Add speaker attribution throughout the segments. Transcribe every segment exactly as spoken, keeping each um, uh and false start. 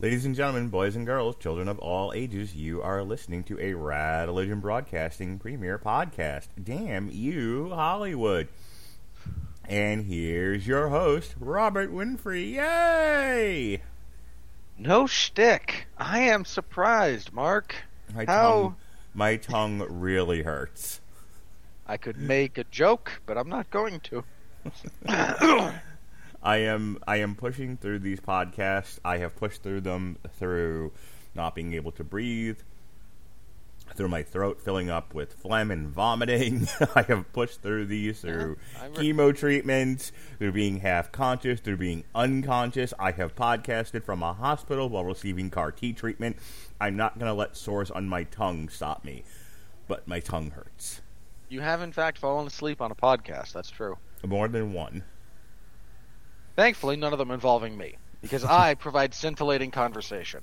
Speaker 1: Ladies and gentlemen, boys and girls, children of all ages, you are listening to a Radeligion Broadcasting premiere podcast. Damn you, Hollywood. And here's your host, Robert Winfrey. Yay!
Speaker 2: No shtick. I am surprised, Mark.
Speaker 1: My
Speaker 2: How...
Speaker 1: tongue, my tongue really hurts.
Speaker 2: I could make a joke, but I'm not going to.
Speaker 1: I am I am pushing through these podcasts. I have pushed through them through not being able to breathe, through my throat filling up with phlegm and vomiting. I have pushed through these through
Speaker 2: yeah, re-
Speaker 1: chemo treatments, through being half conscious, through being unconscious. I have podcasted from a hospital while receiving C A R T treatment. I'm not going to let sores on my tongue stop me, but my tongue hurts.
Speaker 2: You have, in fact, fallen asleep on a podcast. That's true.
Speaker 1: More than one.
Speaker 2: Thankfully, none of them involving me, because I provide scintillating conversation.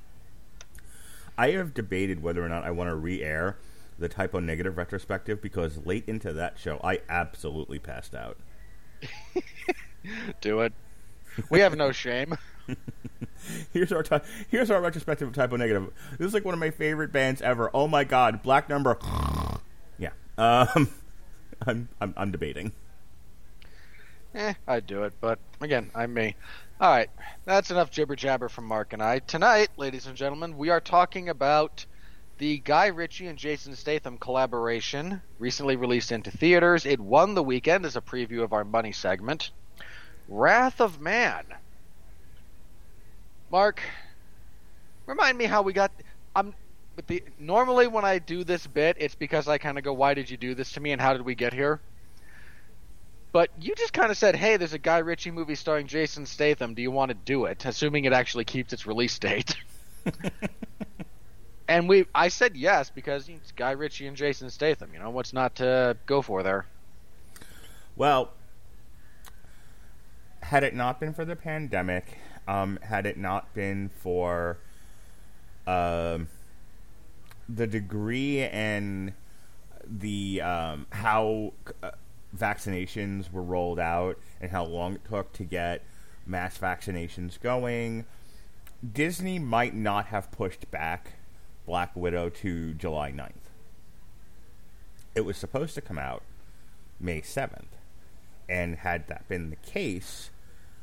Speaker 1: I have debated whether or not I want to re-air the Typo Negative retrospective, because late into that show, I absolutely passed out.
Speaker 2: Do it. We have no shame.
Speaker 1: here's our ty- here's our retrospective of Typo Negative. This is like one of my favorite bands ever. Oh my god, Black Number. yeah, um, I'm, I'm I'm debating.
Speaker 2: Eh, I'd do it, but again, I'm me. Alright, that's enough jibber-jabber from Mark and I. Tonight, ladies and gentlemen, we are talking about the Guy Ritchie and Jason Statham collaboration, recently released into theaters. It won the weekend as a preview of our money segment. Wrath of Man. Mark, remind me how we got... I'm, but the, normally when I do this bit, it's because I kind of go, why did you do this to me and how did we get here? But you just kind of said, hey, there's a Guy Ritchie movie starring Jason Statham. Do you want to do it? Assuming it actually keeps its release date. and we, I said yes because it's Guy Ritchie and Jason Statham. You know, what's not to go for there?
Speaker 1: Well, had it not been for the pandemic, um, had it not been for um, the degree and the um, how... Uh, vaccinations were rolled out and how long it took to get mass vaccinations going, Disney might not have pushed back Black Widow to July ninth. It was supposed to come out May seventh. And had that been the case,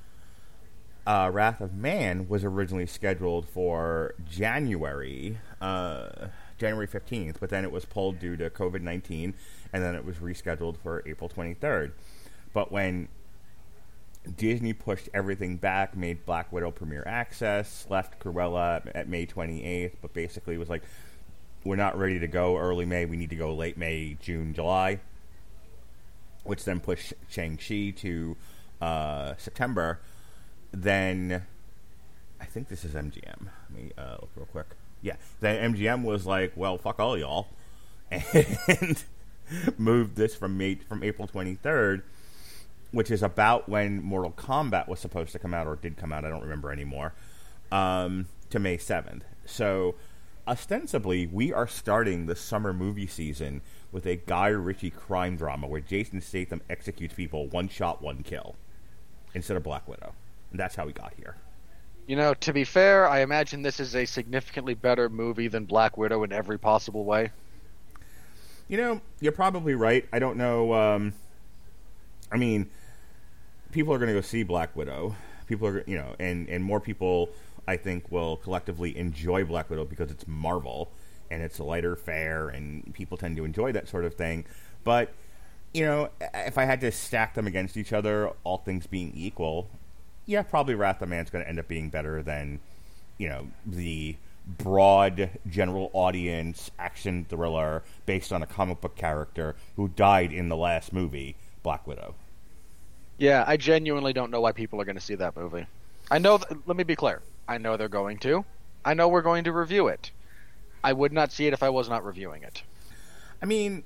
Speaker 1: uh, Wrath of Man was originally scheduled for January, uh, January fifteenth, but then it was pulled due to covid nineteen, and then it was rescheduled for April twenty-third. But when Disney pushed everything back, made Black Widow premiere access, left Cruella at May twenty-eighth, but basically was like, we're not ready to go early May, we need to go late May, June, July, which then pushed Shang-Chi to uh, September, then I think this is M G M. Let me uh, look real quick. Yeah, then M G M was like, well, fuck all y'all, and moved this from May, from April twenty-third, which is about when Mortal Kombat was supposed to come out, or did come out, I don't remember anymore, um, to May seventh. So, ostensibly, we are starting the summer movie season with a Guy Ritchie crime drama where Jason Statham executes people one shot, one kill, instead of Black Widow. And that's how we got here.
Speaker 2: You know, to be fair, I imagine this is a significantly better movie than Black Widow in every possible way.
Speaker 1: You know, you're probably right. I don't know. Um, I mean, people are going to go see Black Widow. People are, you know, and, and more people, I think, will collectively enjoy Black Widow because it's Marvel and it's lighter fare and people tend to enjoy that sort of thing. But, you know, if I had to stack them against each other, all things being equal, yeah, probably Wrath of Man's going to end up being better than, you know, the broad general audience action thriller based on a comic book character who died in the last movie, Black Widow.
Speaker 2: Yeah, I genuinely don't know why people are going to see that movie. I know, th- let me be clear. I know they're going to. I know we're going to review it. I would not see it if I was not reviewing it.
Speaker 1: I mean,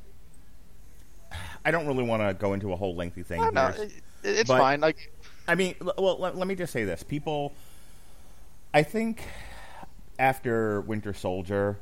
Speaker 1: I don't really want to go into a whole lengthy thing
Speaker 2: No, no,
Speaker 1: here.
Speaker 2: it, it's
Speaker 1: but,
Speaker 2: fine. Like,
Speaker 1: I mean, well, let, let me just say this. People, I think after Winter Soldier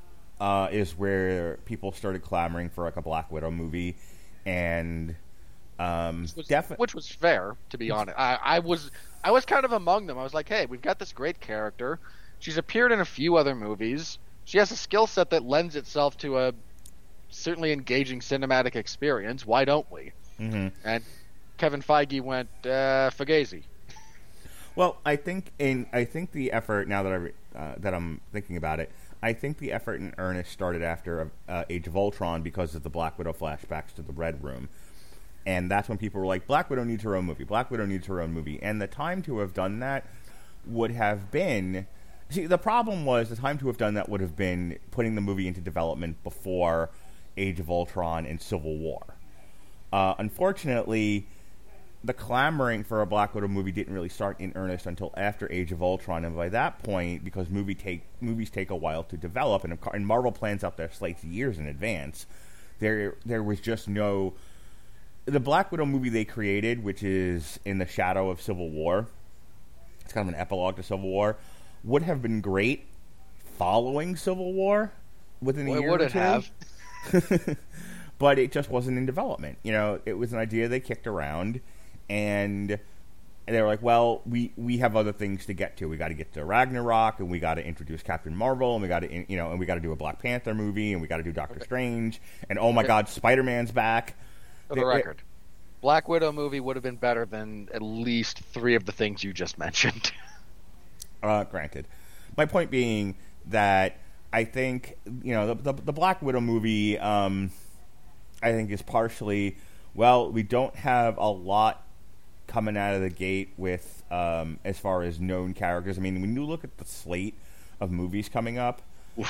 Speaker 1: uh, is where people started clamoring for like a Black Widow movie, and Um,
Speaker 2: which, was,
Speaker 1: defi-
Speaker 2: which was fair, to be honest. I, I was I was kind of among them. I was like, hey, we've got this great character. She's appeared in a few other movies. She has a skill set that lends itself to a certainly engaging cinematic experience. Why don't we?
Speaker 1: Mm-hmm.
Speaker 2: And Kevin Feige went uh, Fugazi.
Speaker 1: Well, I think in I think the effort now that I uh, that I'm thinking about it, I think the effort in earnest started after uh, Age of Ultron because of the Black Widow flashbacks to the Red Room, and that's when people were like, Black Widow needs her own movie. Black Widow needs her own movie, and the time to have done that would have been. See, the problem was the time to have done that would have been putting the movie into development before Age of Ultron and Civil War. Uh, unfortunately, the clamoring for a Black Widow movie didn't really start in earnest until after Age of Ultron, and by that point, because movie take movies take a while to develop, and, and Marvel plans out their slates years in advance, there there was just no... The Black Widow movie they created, which is in the shadow of Civil War, it's kind of an epilogue to Civil War, would have been great following Civil War within a
Speaker 2: Why
Speaker 1: year
Speaker 2: would
Speaker 1: or
Speaker 2: it
Speaker 1: two.
Speaker 2: have?
Speaker 1: But it just wasn't in development. You know, it was an idea they kicked around, and they were like, well, we, we have other things to get to. We got to get to Ragnarok, and we got to introduce Captain Marvel, and we got to, you know, and we got to do a Black Panther movie, and we got to do Doctor okay. Strange, and oh my God, Spider-Man's back.
Speaker 2: For the they, record, they, Black Widow movie would have been better than at least three of the things you just mentioned.
Speaker 1: uh, granted. My point being that I think, you know, the, the, the Black Widow movie, um, I think is partially, well, we don't have a lot coming out of the gate with, um, as far as known characters. I mean, when you look at the slate of movies coming up,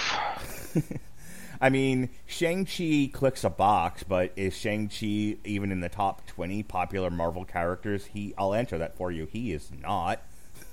Speaker 1: I mean, Shang-Chi clicks a box, but is Shang-Chi even in the top twenty popular Marvel characters? He, I'll answer that for you. He is not.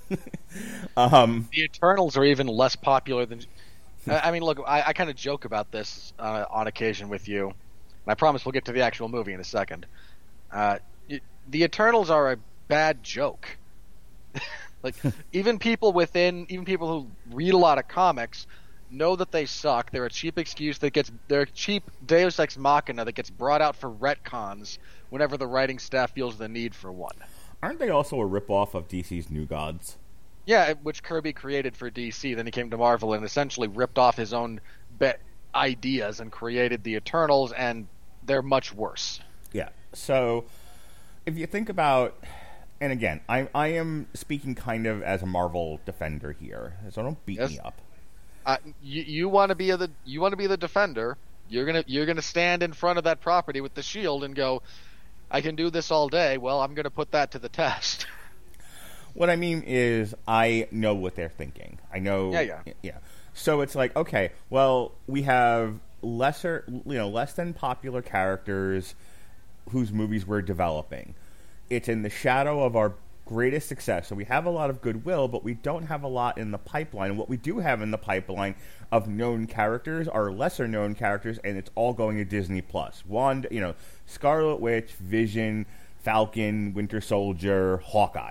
Speaker 1: um,
Speaker 2: the Eternals are even less popular than... I mean, look, I, I kind of joke about this uh, on occasion with you. And I promise we'll get to the actual movie in a second. Uh, it, the Eternals are a bad joke. Like, even people within, even people who read a lot of comics know that they suck. They're a cheap excuse that gets, they're a cheap Deus Ex Machina that gets brought out for retcons whenever the writing staff feels the need for one.
Speaker 1: Aren't they also a ripoff of D C's New Gods?
Speaker 2: Yeah, which Kirby created for D C. Then he came to Marvel and essentially ripped off his own be- ideas and created the Eternals, and they're much worse.
Speaker 1: Yeah. So, if you think about, and again, I I am speaking kind of as a Marvel defender here, so don't beat yes. me up.
Speaker 2: Uh, you you want to be the you want to be the defender. You're gonna you're gonna stand in front of that property with the shield and go, I can do this all day. Well, I'm gonna put that to the test.
Speaker 1: What I mean is, I know what they're thinking. I know.
Speaker 2: Yeah, yeah,
Speaker 1: yeah. So it's like, okay, well, we have lesser, you know, less than popular characters whose movies we're developing. It's in the shadow of our greatest success. So we have a lot of goodwill, but we don't have a lot in the pipeline. And what we do have in the pipeline of known characters are lesser known characters, and it's all going to Disney Plus. Wanda, you know, Scarlet Witch, Vision, Falcon, Winter Soldier, Hawkeye.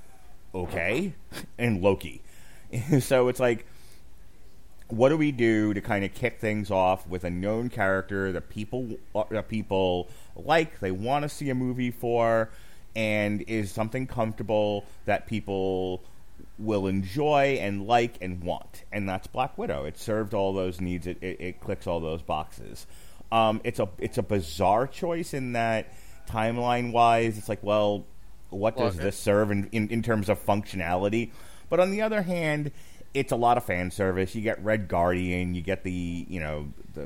Speaker 1: Okay, and Loki. So it's like, what do we do to kind of kick things off with a known character that people that people like, they want to see a movie for, and is something comfortable that people will enjoy and like and want? And that's Black Widow. It served all those needs. It, it, it clicks all those boxes. Um, it's a it's a bizarre choice in that timeline wise, it's like, well, what does well, this serve in, in, in terms of functionality? But on the other hand, it's a lot of fan service. You get Red Guardian, you get the, you know, the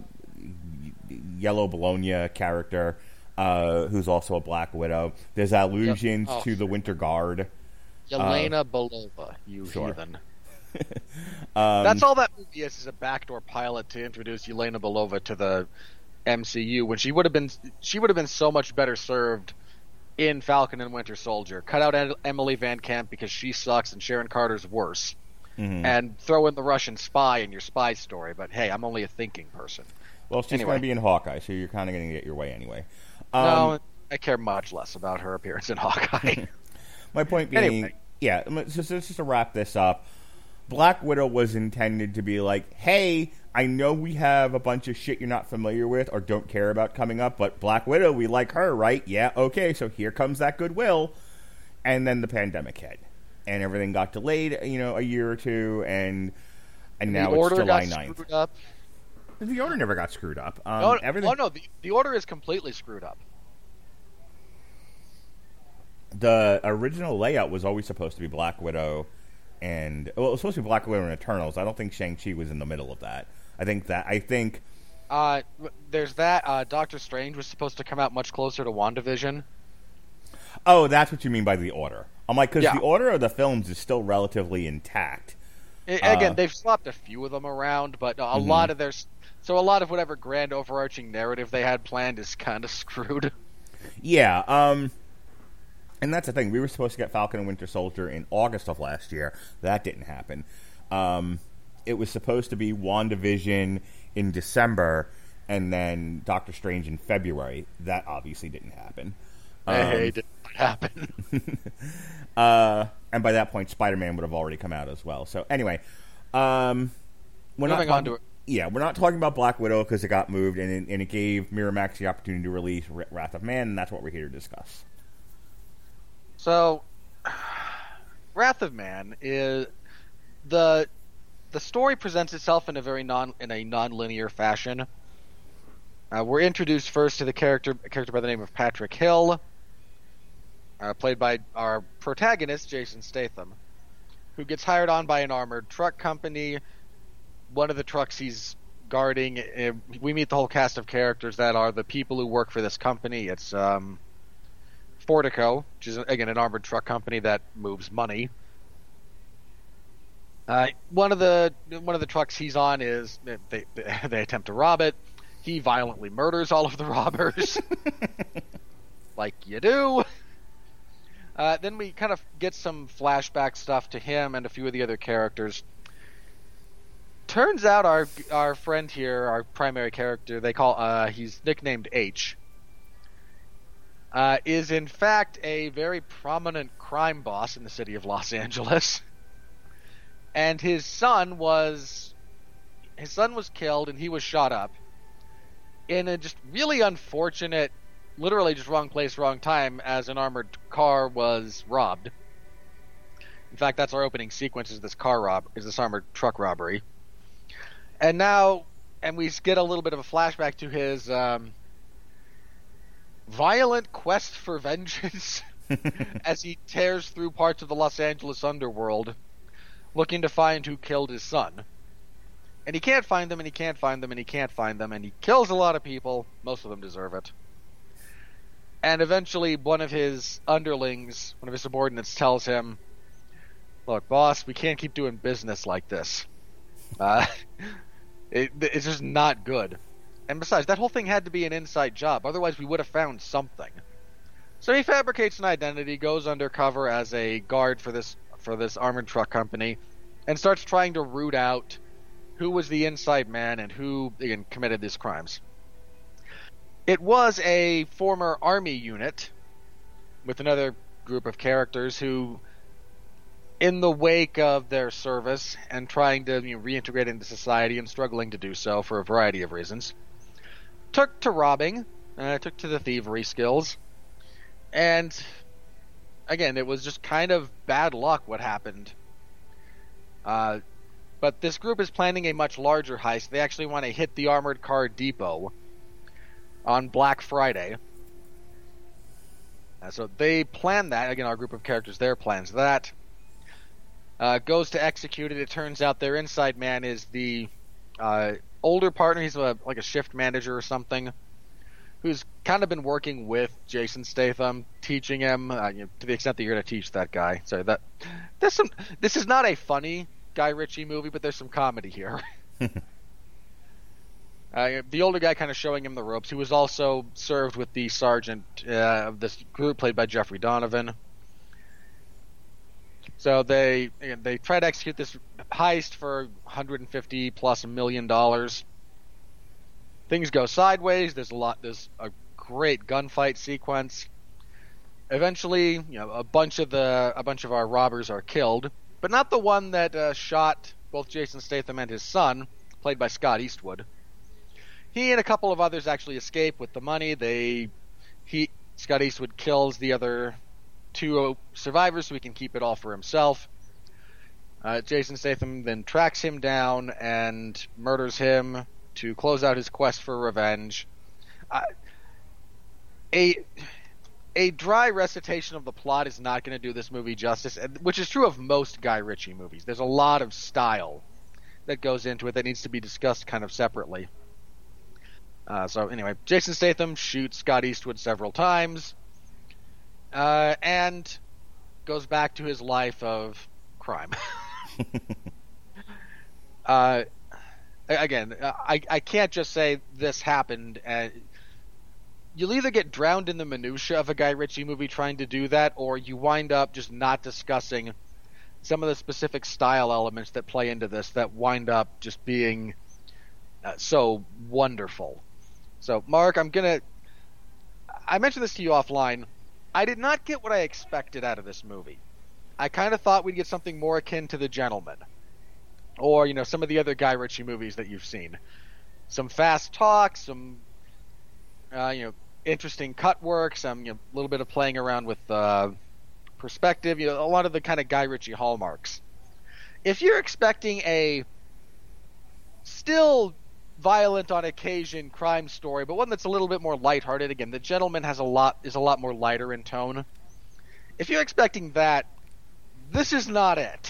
Speaker 1: Yellow Bologna character, uh, who's also a Black Widow. There's allusions yep. oh, to the Winter Guard.
Speaker 2: Yelena uh, Belova, you
Speaker 1: sure.
Speaker 2: heathen.
Speaker 1: um,
Speaker 2: That's all that movie is, is a backdoor pilot to introduce Yelena Belova to the M C U, when she would have been she would have been so much better served in Falcon and Winter Soldier. Cut out Emily Van Camp because she sucks and Sharon Carter's worse. Mm-hmm. And throw in the Russian spy in your spy story. But hey, I'm only a thinking person.
Speaker 1: Well, she's anyway. going to be in Hawkeye, so you're kind of going to get your way anyway.
Speaker 2: Um, no, I care much less about her appearance in Hawkeye.
Speaker 1: My point being,
Speaker 2: anyway.
Speaker 1: yeah, just, just to wrap this up, Black Widow was intended to be like, hey, I know we have a bunch of shit you're not familiar with or don't care about coming up, but Black Widow, we like her, right? Yeah, okay, so here comes that goodwill. And then the pandemic hit. And everything got delayed, you know, a year or two, and and now
Speaker 2: the
Speaker 1: it's July
Speaker 2: got
Speaker 1: ninth.
Speaker 2: Screwed up.
Speaker 1: The order never got screwed up. Um,
Speaker 2: no,
Speaker 1: everything...
Speaker 2: oh, no, the, the order is completely screwed up.
Speaker 1: The original layout was always supposed to be Black Widow and... Well, it was supposed to be Black Widow and Eternals. I don't think Shang-Chi was in the middle of that. I think that... I think...
Speaker 2: Uh, there's that. Uh, Doctor Strange was supposed to come out much closer to WandaVision.
Speaker 1: Oh, that's what you mean by the order. I'm like, because
Speaker 2: yeah.
Speaker 1: the order of the films is still relatively intact.
Speaker 2: It, again,
Speaker 1: uh,
Speaker 2: they've swapped a few of them around, but a
Speaker 1: mm-hmm.
Speaker 2: lot of their... So a lot of whatever grand overarching narrative they had planned is kind of screwed.
Speaker 1: Yeah, um... And that's the thing. We were supposed to get Falcon and Winter Soldier in August of last year. That didn't happen. Um, it was supposed to be WandaVision in December, and then Doctor Strange in February. That obviously didn't happen. Um,
Speaker 2: hey, it didn't happen.
Speaker 1: uh, and by that point, Spider-Man would have already come out as well. So anyway, um, we're
Speaker 2: moving
Speaker 1: not
Speaker 2: on to it.
Speaker 1: Yeah, we're not talking about Black Widow because it got moved, and it, and it gave Miramax the opportunity to release Wrath of Man, and that's what we're here to discuss.
Speaker 2: So, Wrath of Man is the the story presents itself in a very non in a non-linear fashion. Uh, we're introduced first to the character a character by the name of Patrick Hill, uh, played by our protagonist Jason Statham, who gets hired on by an armored truck company. One of the trucks he's guarding, uh, we meet the whole cast of characters that are the people who work for this company. It's um, Fortico, which is again an armored truck company that moves money. Uh, one of the one of the trucks he's on is they they attempt to rob it. He violently murders all of the robbers, like you do. Uh, then we kind of get some flashback stuff to him and a few of the other characters. Turns out our our friend here, our primary character, they call uh, he's nicknamed H, uh, is in fact a very prominent crime boss in the city of Los Angeles, and his son was his son was killed and he was shot up in a just really unfortunate, literally just wrong place, wrong time, as an armored car was robbed. In fact, that's our opening sequence: is this car rob is this armored truck robbery. And now, and we get a little bit of a flashback to his um, violent quest for vengeance as he tears through parts of the Los Angeles underworld, looking to find who killed his son. And he can't find them, and he can't find them, and he can't find them, and he kills a lot of people. Most of them deserve it. And eventually, one of his underlings, one of his subordinates, tells him, "Look, boss, we can't keep doing business like this. Uh, it, it's just not good. And besides, that whole thing had to be an inside job. Otherwise, we would have found something." So he fabricates an identity, goes undercover as a guard for this for this armored truck company, and starts trying to root out who was the inside man and who again committed these crimes. It was a former army unit with another group of characters who, in the wake of their service and trying to you know, reintegrate into society and struggling to do so for a variety of reasons, took to robbing, uh, took to the thievery skills, and again, it was just kind of bad luck what happened. Uh, but this group is planning a much larger heist. They actually want to hit the armored car depot on Black Friday. Uh, so they plan that. Again, our group of characters there plans that. Uh, goes to execute it. It turns out their inside man is the uh, older partner. He's a, like a shift manager or something, who's kind of been working with Jason Statham, teaching him uh, you know, to the extent that you're going to teach that guy. So that there's some. This is not a funny Guy Ritchie movie, but there's some comedy here. uh, the older guy kind of showing him the ropes. He was also served with the sergeant uh, of this group, played by Jeffrey Donovan. So they they try to execute this heist for one hundred fifty plus million dollars. Things go sideways. There's a lot. There's a great gunfight sequence. Eventually, you know, a bunch of the a bunch of our robbers are killed, but not the one that uh, shot both Jason Statham and his son, played by Scott Eastwood. He and a couple of others actually escape with the money. They, he, Scott Eastwood kills the other two survivors so he can keep it all for himself. Uh, Jason Statham then tracks him down and murders him to close out his quest for revenge. Uh, a a dry recitation of the plot is not going to do this movie justice, which is true of most Guy Ritchie movies. There's a lot of style that goes into it that needs to be discussed kind of separately. Uh, so anyway, Jason Statham shoots Scott Eastwood several times, uh, and goes back to his life of crime. uh, again, I, I can't just say this happened. And you'll either get drowned in the minutia of a Guy Ritchie movie trying to do that, or you wind up just not discussing some of the specific style elements that play into this that wind up just being uh, so wonderful. So, Mark, I'm going to... I mentioned this to you offline. I did not get what I expected out of this movie. I kind of thought we'd get something more akin to The Gentleman. Or, you know, some of the other Guy Ritchie movies that you've seen. Some fast talk, some, uh, you know, interesting cut work, some, you know, little bit of playing around with uh, perspective, you know, a lot of the kind of Guy Ritchie hallmarks. If you're expecting a still violent on occasion crime story, but one that's a little bit more lighthearted, again, The Gentleman has a lot is a lot more lighter in tone. If you're expecting that, this is not it.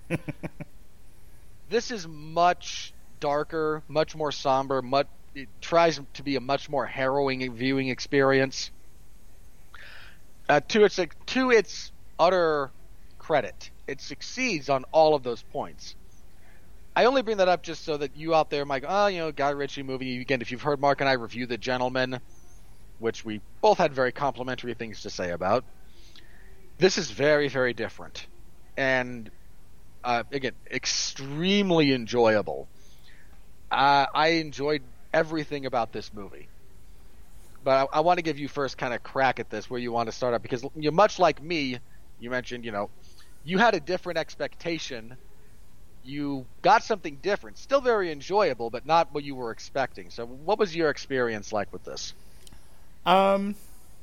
Speaker 2: This is much darker, much more somber, much, it tries to be a much more harrowing viewing experience. Uh, to its to its utter credit, it succeeds on all of those points. I only bring that up just so that you out there might go, oh, you know, Guy Ritchie movie. Again, if you've heard Mark and I review The Gentleman, which we both had very complimentary things to say about, this is very, very different. And, uh, again, extremely enjoyable. Uh, I enjoyed everything about this movie. But I, I want to give you first kind of crack at this, where you want to start up, because you know, much like me, you mentioned, you know, you had a different expectation. You got something different, still very enjoyable, but not what you were expecting. So what was your experience like with this?
Speaker 1: Um,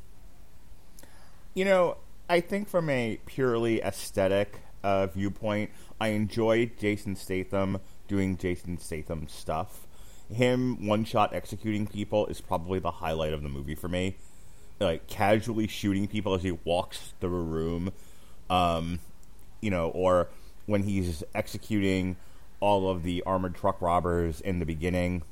Speaker 1: you know, I think from a purely aesthetic uh, viewpoint, I enjoyed Jason Statham doing Jason Statham stuff. Him one-shot executing people is probably the highlight of the movie for me. Like, casually shooting people as he walks through a room, um, you know, or when he's executing all of the armored truck robbers in the beginning.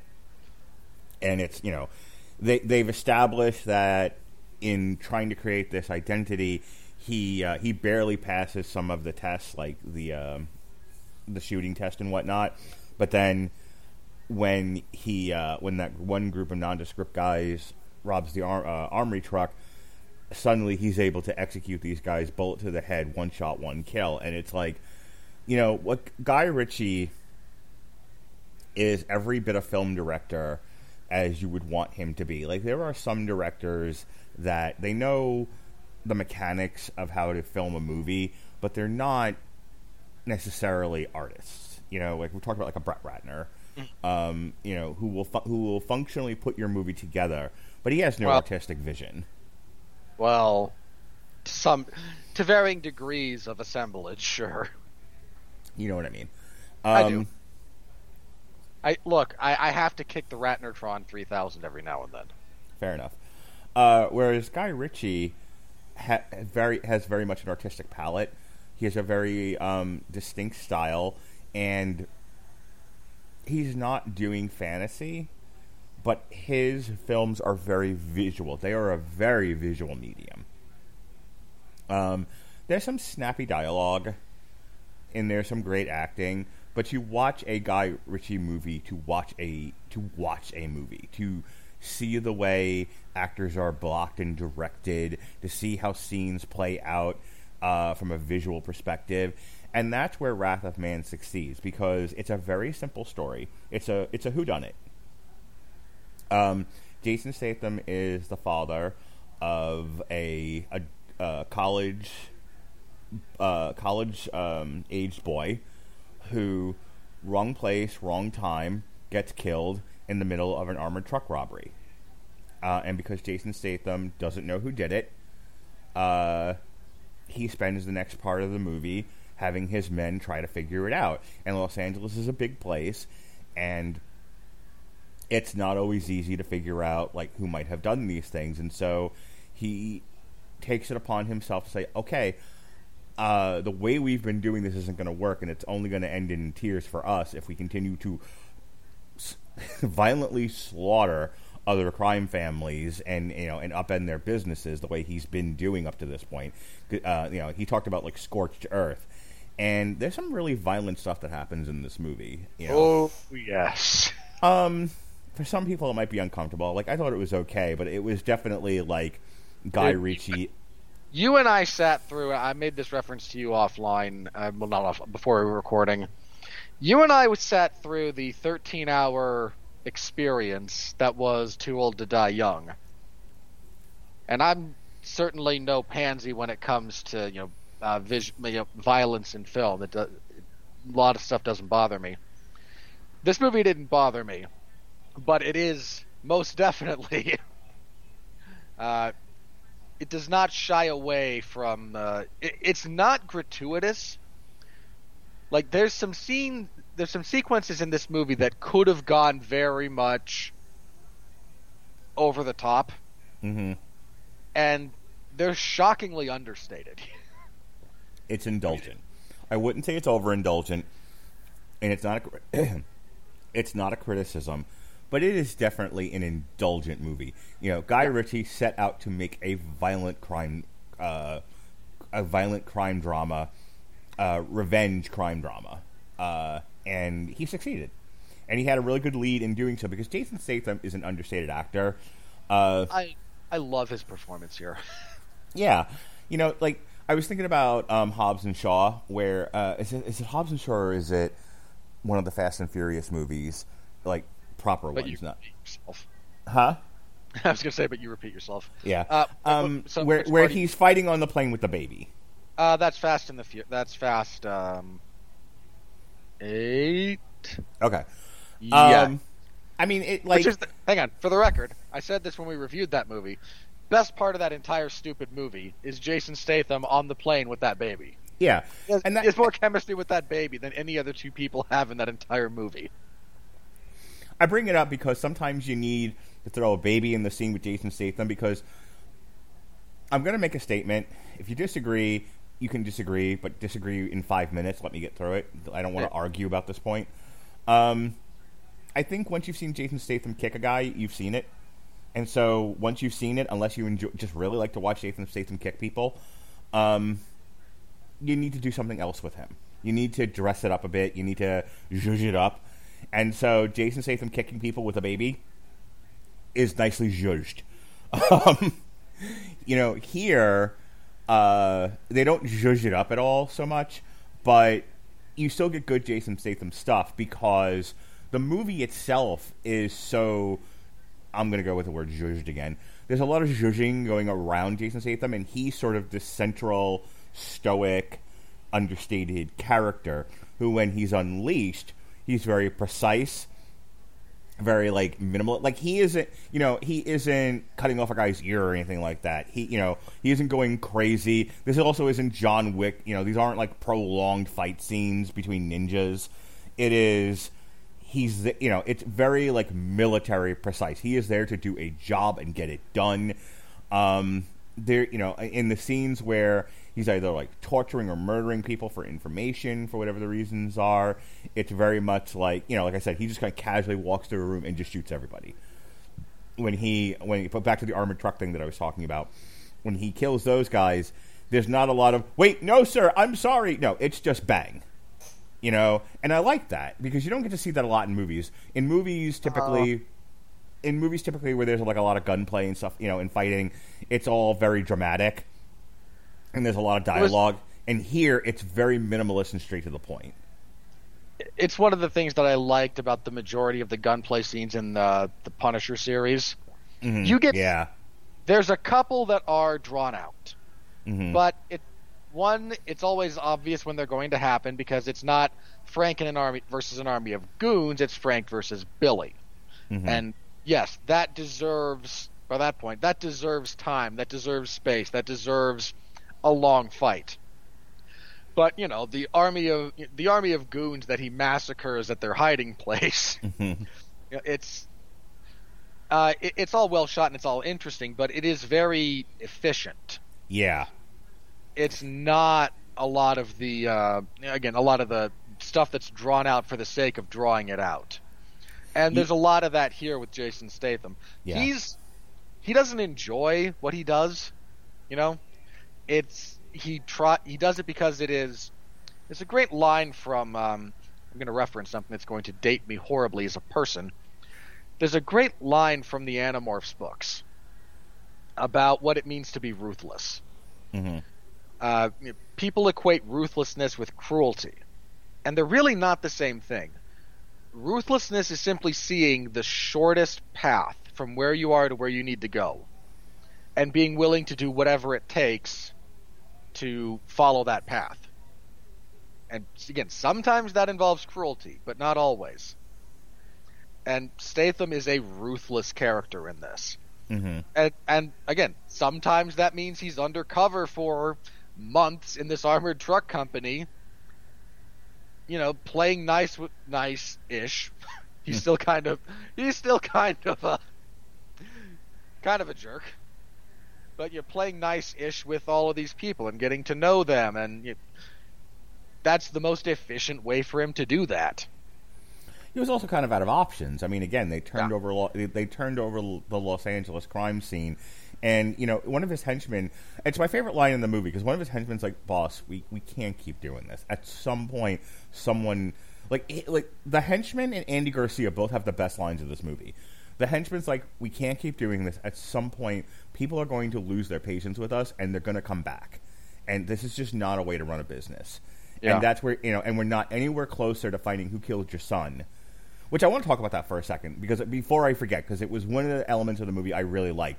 Speaker 1: And it's, you know, they, they've established that in trying to create this identity, he uh, he barely passes some of the tests, like the um, the shooting test and whatnot. But then when he uh, when that one group of nondescript guys robs the ar- uh, armory truck, suddenly he's able to execute these guys bullet to the head, one shot, one kill. And it's like, you know, what Guy Ritchie is every bit of film director as you would want him to be. Like, there are some directors that they know the mechanics of how to film a movie, but they're not necessarily artists. You know, like we're talking about like a Brett Ratner, um, you know, who will fu- who will functionally put your movie together, but he has no
Speaker 2: well,
Speaker 1: artistic vision.
Speaker 2: Well, some to varying degrees of assemblage, sure.
Speaker 1: You know what I mean?
Speaker 2: Um, I do. I look. I, I have to kick the Ratnertron three thousand every now and then.
Speaker 1: Fair enough. Uh, whereas Guy Ritchie ha- very has very much an artistic palette. He has a very um, distinct style, and he's not doing fantasy, but his films are very visual. They are a very visual medium. Um, there's some snappy dialogue, and there's some great acting. But you watch a Guy Ritchie movie to watch a to watch a movie to see the way actors are blocked and directed, to see how scenes play out uh, from a visual perspective, and that's where Wrath of Man succeeds, because it's a very simple story. It's a it's a whodunit. Um, Jason Statham is the father of a, a, a college uh, college um, aged boy who, wrong place, wrong time, gets killed in the middle of an armored truck robbery. Uh, and because Jason Statham doesn't know who did it, uh, he spends the next part of the movie having his men try to figure it out. And Los Angeles is a big place, and it's not always easy to figure out like who might have done these things. And so he takes it upon himself to say, okay, uh, the way we've been doing this isn't going to work, and it's only going to end in tears for us if we continue to s- violently slaughter other crime families and, you know, and upend their businesses the way he's been doing up to this point. Uh, you know, he talked about like scorched earth, and there's some really violent stuff that happens in this movie. You know?
Speaker 2: Oh yes.
Speaker 1: Um, for some people it might be uncomfortable. Like, I thought it was okay, but it was definitely like Guy
Speaker 2: It-
Speaker 1: Ritchie.
Speaker 2: You and I sat through. I made this reference to you offline. Uh, well, not off before we were recording. You and I sat through the thirteen-hour experience that was Too Old to Die Young, and I'm certainly no pansy when it comes to you know, uh, vis- you know violence in film. It does, a lot of stuff doesn't bother me. This movie didn't bother me, but it is most definitely. uh, it does not shy away from. Uh, it, it's not gratuitous. Like there's some scene, there's some sequences in this movie that could have gone very much over the top,
Speaker 1: Mm-hmm.
Speaker 2: and they're shockingly understated.
Speaker 1: It's indulgent. I wouldn't say it's overindulgent, and it's not a, it's not a criticism, but it is definitely an indulgent movie. You know, Guy
Speaker 2: Yeah.
Speaker 1: Ritchie set out to make a violent crime, uh, a violent crime drama, uh, revenge crime drama, uh, and he succeeded. And he had a really good lead in doing so because Jason Statham is an understated actor. Uh,
Speaker 2: I I love his performance here.
Speaker 1: Yeah, you know, like I was thinking about um, Hobbs and Shaw, where uh, is it is it Hobbs and Shaw or is it one of the Fast and Furious movies, like proper
Speaker 2: But
Speaker 1: ones?
Speaker 2: you
Speaker 1: Not,
Speaker 2: repeat yourself.
Speaker 1: huh?
Speaker 2: I was gonna say, but you repeat yourself.
Speaker 1: Yeah,
Speaker 2: Uh,
Speaker 1: um,
Speaker 2: so
Speaker 1: where
Speaker 2: which
Speaker 1: where
Speaker 2: part do you-
Speaker 1: he's fighting on the plane with the baby.
Speaker 2: Uh, that's Fast in the Fu- That's Fast. Um, eight.
Speaker 1: Okay,
Speaker 2: Yeah.
Speaker 1: um, I mean, it like
Speaker 2: Which is the, hang on, for the record, I said this when we reviewed that movie. Best part of that entire stupid movie is Jason Statham on the plane with that baby.
Speaker 1: yeah,
Speaker 2: He has,
Speaker 1: and
Speaker 2: he
Speaker 1: that,
Speaker 2: has more chemistry with that baby than any other two people have in that entire movie.
Speaker 1: I bring it up because sometimes you need to throw a baby in the scene with Jason Statham because I'm going to make a statement. If you disagree, you can disagree, but disagree in five minutes. Let me get through it. I don't want to
Speaker 2: Yeah.
Speaker 1: argue about this point. Um, I think once you've seen Jason Statham kick a guy, you've seen it. And so once you've seen it, unless you enjoy, just really like to watch Jason Statham kick people, um, you need to do something else with him. You need to dress it up a bit. You need to zhuzh it up. And so Jason Statham kicking people with a baby is nicely zhuzhed. Um, you know, here, uh, they don't zhuzh it up at all so much, but you still get good Jason Statham stuff because the movie itself is so... I'm going to go with the word zhuzhed again. There's a lot of zhuzhing going around Jason Statham, and he's sort of this central, stoic, understated character who, when he's unleashed, he's very precise, very, like, minimal. Like, he isn't, you know, he isn't cutting off a guy's ear or anything like that. He, you know, he isn't going crazy. This also isn't John Wick. You know, these aren't, like, prolonged fight scenes between ninjas. It is... He's, the, you know, it's very, like, military precise. He is there to do a job and get it done. Um, there, you know, in the scenes where he's either, like, torturing or murdering people for information, for whatever the reasons are, it's very much like, you know, like I said, he just kind of casually walks through a room and just shoots everybody. When he, when he, but back to the armored truck thing that I was talking about, when he kills those guys, there's not a lot of, wait, no, sir, I'm sorry. No, it's just bang. You know, and I like that because you don't get to see that a lot in movies. In movies, typically, uh, in movies typically where there's like a lot of gunplay and stuff, you know, and fighting, it's all very dramatic, and there's a lot of dialogue. Was, and here, it's very minimalist and straight to the point.
Speaker 2: It's one of the things that I liked about the majority of the gunplay scenes in the the Punisher series.
Speaker 1: Mm-hmm.
Speaker 2: You get
Speaker 1: yeah.
Speaker 2: There's a couple that are drawn out,
Speaker 1: mm-hmm.
Speaker 2: but it. one, it's always obvious when they're going to happen because it's not Frank and an army versus an army of goons. It's Frank versus Billy. Mm-hmm. And yes, that deserves, by that point, that deserves time. That deserves space. That deserves a long fight. But, you know, the army of the army of goons that he massacres at their hiding place, mm-hmm. it's uh, it, it's all well shot and it's all interesting, but it is very efficient.
Speaker 1: Yeah.
Speaker 2: It's not a lot of the, uh, again, a lot of the stuff that's drawn out for the sake of drawing it out. And there's a lot of that here with Jason Statham. Yeah. He's he doesn't enjoy what he does, you know? It's he try he does it because it is it's a great line from um, I'm going to reference something that's going to date me horribly as a person. There's a great line from the Animorphs books about what it means to be ruthless. Mm-hmm. Uh, people equate ruthlessness with cruelty, and they're really not the same thing. Ruthlessness is simply seeing the shortest path from where you are to where you need to go, and being willing to do whatever it takes to follow that path. And again, sometimes that involves cruelty, but not always. And Statham is a ruthless character in this. Mm-hmm. And, and again, sometimes that means he's undercover for months in this armored truck company, you know, playing nice, nice-ish. He's still kind of, he's still kind of a, kind of a jerk. But you're playing nice-ish with all of these people and getting to know them, and you, that's the most efficient way for him to do that.
Speaker 1: He was also kind of out of options. I mean, again, they turned yeah. over they turned over the Los Angeles crime scene, and you know, one of his henchmen. It's my favorite line in the movie because one of his henchmen's like, "Boss, we, we can't keep doing this. At some point, someone like like the henchman and Andy Garcia both have the best lines of this movie." The henchman's like, "We can't keep doing this. At some point, people are going to lose their patience with us, and they're going to come back. And this is just not a way to run a business." Yeah. And that's where, you know, and we're not anywhere closer to finding who killed your son. Which I want to talk about that for a second, because before I forget, because it was one of the elements of the movie I really liked.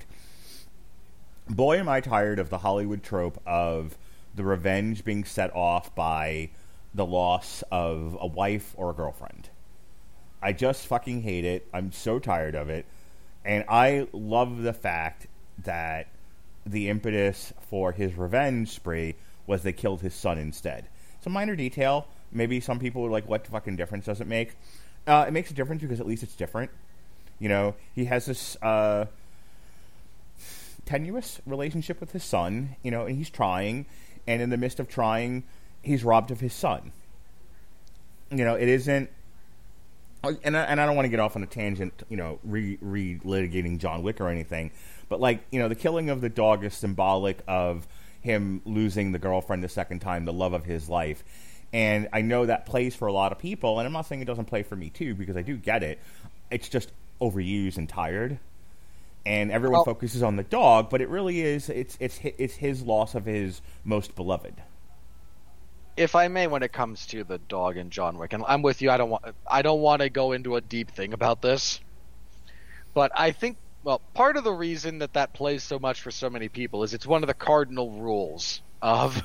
Speaker 1: Boy, am I tired of the Hollywood trope of the revenge being set off by the loss of a wife or a girlfriend. I just fucking hate it. I'm so tired of it. And I love the fact that the impetus for his revenge spree was they killed his son instead. It's a minor detail. Maybe some people are like, what fucking difference does it make? Uh, it makes a difference because at least it's different. You know, he has this uh, tenuous relationship with his son, you know, and he's trying. And in the midst of trying, he's robbed of his son. You know, it isn't... And I, and I don't want to get off on a tangent, you know, re, re-litigating John Wick or anything. But, like, you know, the killing of the dog is symbolic of him losing the girlfriend the second time, the love of his life. And I know that plays for a lot of people, and I'm not saying it doesn't play for me too, because I do get it. It's just overused and tired, and everyone well, focuses on the dog, but it really is it's it's it's his loss of his most beloved.
Speaker 2: If I may, when it comes to the dog and John Wick, and I'm with you, I don't want I don't want to go into a deep thing about this, but I think well, part of the reason that that plays so much for so many people is it's one of the cardinal rules of.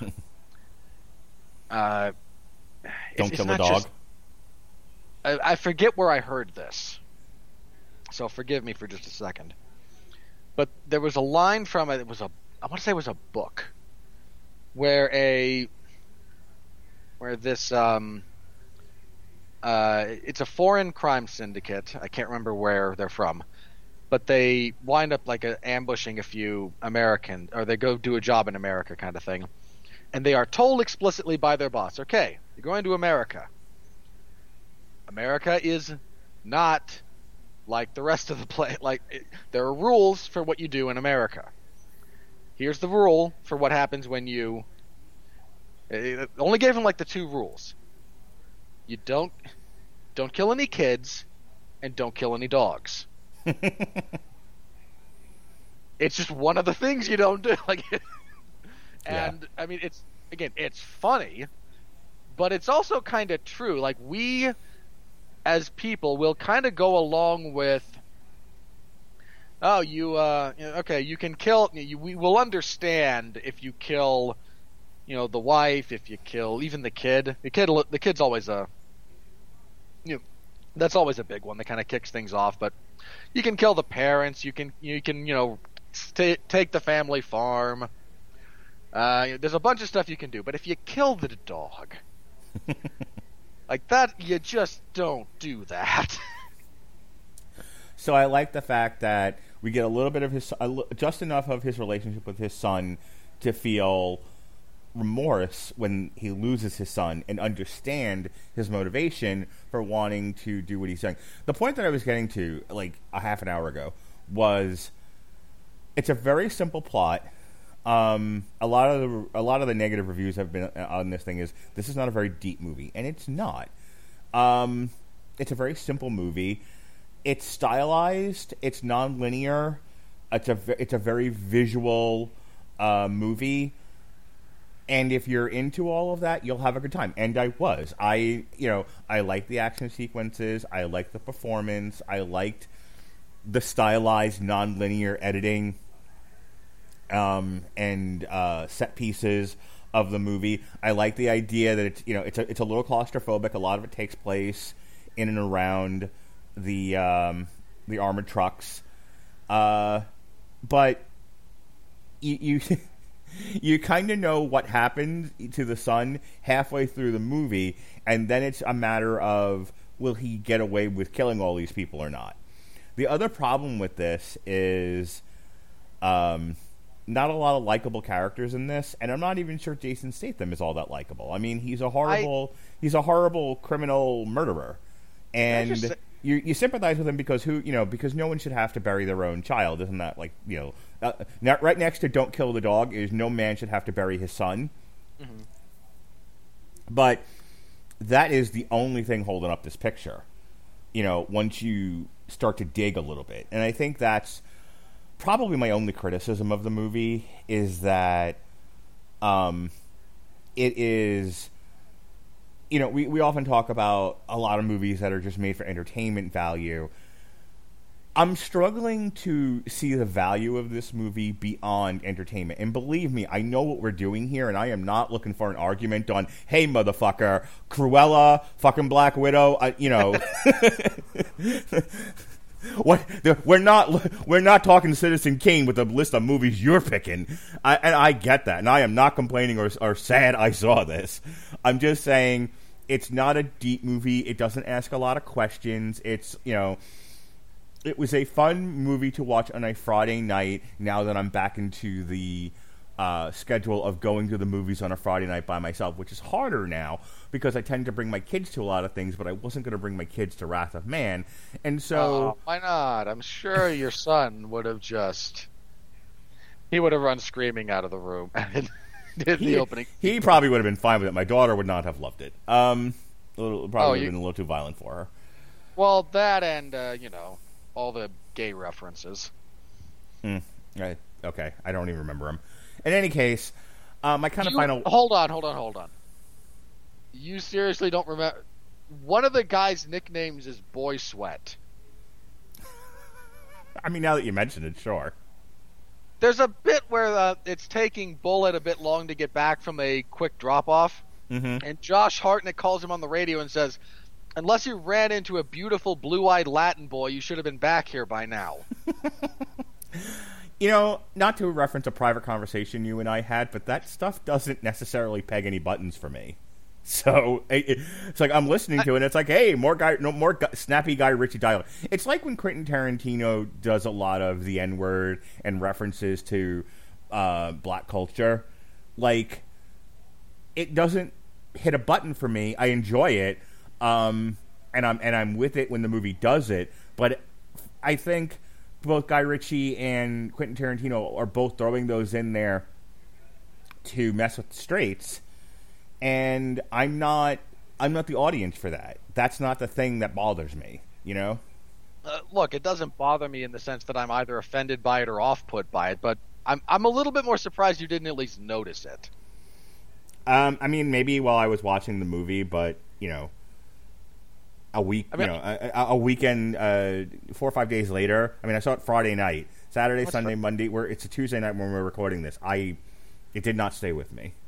Speaker 2: uh,
Speaker 1: Don't kill the dog.
Speaker 2: Just, I, I forget where I heard this, so forgive me for just a second. But there was a line from it. It was a I want to say it was a book where a where this um uh it's a foreign crime syndicate. I can't remember where they're from, but they wind up like a, ambushing a few American, or they go do a job in America, kind of thing. And they are told explicitly by their boss, okay, you're going to America. America is not like the rest of the place. Like, it, there are rules for what you do in America. Here's the rule for what happens when you... It only gave them, like, the two rules. You don't don't kill any kids, and don't kill any dogs. It's just one of the things you don't do. Like... And, yeah. I mean, it's, again, it's funny, but it's also kind of true. Like, we, as people, will kind of go along with, oh, you, uh, okay, you can kill, you, we will understand if you kill you know, the wife, if you kill even the kid, the kid, the kid's always a, you know, that's always a big one that kind of kicks things off. But you can kill the parents. You can, you can, you know, t- take the family farm. Uh, there's a bunch of stuff you can do. But if you kill the dog, like that, you just don't do that.
Speaker 1: So I like the fact that we get a little bit of his, just enough of his relationship with his son to feel remorse when he loses his son and understand his motivation for wanting to do what he's doing. The point that I was getting to, like a half an hour ago, was it's a very simple plot. Um, a lot of the a lot of the negative reviews have been on this thing is this is not a very deep movie, and it's not. Um, it's a very simple movie. It's stylized. It's non-linear. It's a it's a very visual uh, movie. And if you're into all of that, you'll have a good time. And I was. I, you know, I liked the action sequences. I liked the performance. I liked the stylized, non-linear editing um, and uh, set pieces of the movie. I like the idea that it's, you know, it's a, it's a little claustrophobic. A lot of it takes place in and around the um, the armored trucks. Uh, but you... you You kind of know what happened to the son halfway through the movie, and then it's a matter of, will he get away with killing all these people or not? The other problem with this is um, not a lot of likable characters in this, and I'm not even sure Jason Statham is all that likable. I mean, he's a horrible, I, he's a horrible criminal murderer, and just, you you sympathize with him because who you know because no one should have to bury their own child, isn't that like you know? Uh, now, right next to "Don't kill the dog" is "No man should have to bury his son." Mm-hmm. But that is the only thing holding up this picture. You know, once you start to dig a little bit, and I think that's probably my only criticism of the movie is that um, it is. You know, we, we often talk about a lot of movies that are just made for entertainment value. I'm struggling to see the value of this movie beyond entertainment. And believe me, I know what we're doing here, and I am not looking for an argument on, hey, motherfucker, Cruella, fucking Black Widow, I, you know. What we're not we're not talking Citizen Kane with the list of movies you're picking, I, and I get that, and I am not complaining or, or sad I saw this. I'm just saying it's not a deep movie. It doesn't ask a lot of questions. It's you know, it was a fun movie to watch on a Friday night. Now that I'm back into the uh, schedule of going to the movies on a Friday night by myself, which is harder now because I tend to bring my kids to a lot of things, but I wasn't going to bring my kids to Wrath of Man. And so...
Speaker 2: Oh, why not? I'm sure your son would have just... He would have run screaming out of the room and did the
Speaker 1: he,
Speaker 2: opening.
Speaker 1: He probably would have been fine with it. My daughter would not have loved it. Um, a little, probably
Speaker 2: oh,
Speaker 1: would have
Speaker 2: you,
Speaker 1: been a little too violent for her.
Speaker 2: Well, that and, uh, you know, all the gay references.
Speaker 1: Hmm. Right. Okay. I don't even remember them. In any case, uh, my kind of
Speaker 2: you,
Speaker 1: final...
Speaker 2: Hold on, hold on, hold on. You seriously don't remember? One of the guys' nicknames is Boy Sweat.
Speaker 1: I mean, now that you mention it, sure.
Speaker 2: There's a bit where uh, it's taking Bullet a bit long to get back from a quick drop-off,
Speaker 1: mm-hmm.
Speaker 2: and Josh Hartnett calls him on the radio and says, unless you ran into a beautiful blue-eyed Latin boy, you should have been back here by now.
Speaker 1: You know, not to reference a private conversation you and I had, but that stuff doesn't necessarily peg any buttons for me. So it, it's like I'm listening to it, and it's like, hey, more guy, no more guy, snappy Guy Ritchie dialogue. It's like when Quentin Tarantino does a lot of the N-word and references to uh, black culture. Like, it doesn't hit a button for me. I enjoy it, um, and I'm and I'm with it when the movie does it. But I think both Guy Ritchie and Quentin Tarantino are both throwing those in there to mess with the straights. And I'm not I'm not the audience for that. That's not the thing that bothers me, you know?
Speaker 2: Uh, look, it doesn't bother me in the sense that I'm either offended by it or off-put by it, but I'm I'm a little bit more surprised you didn't at least notice it.
Speaker 1: Um, I mean, maybe while I was watching the movie, but, you know, a week, I mean, you know, a, a weekend, uh, four or five days later, I mean, I saw it Friday night, Saturday, Sunday, Monday, where it's a Tuesday night when we're recording this. I, it did not stay with me.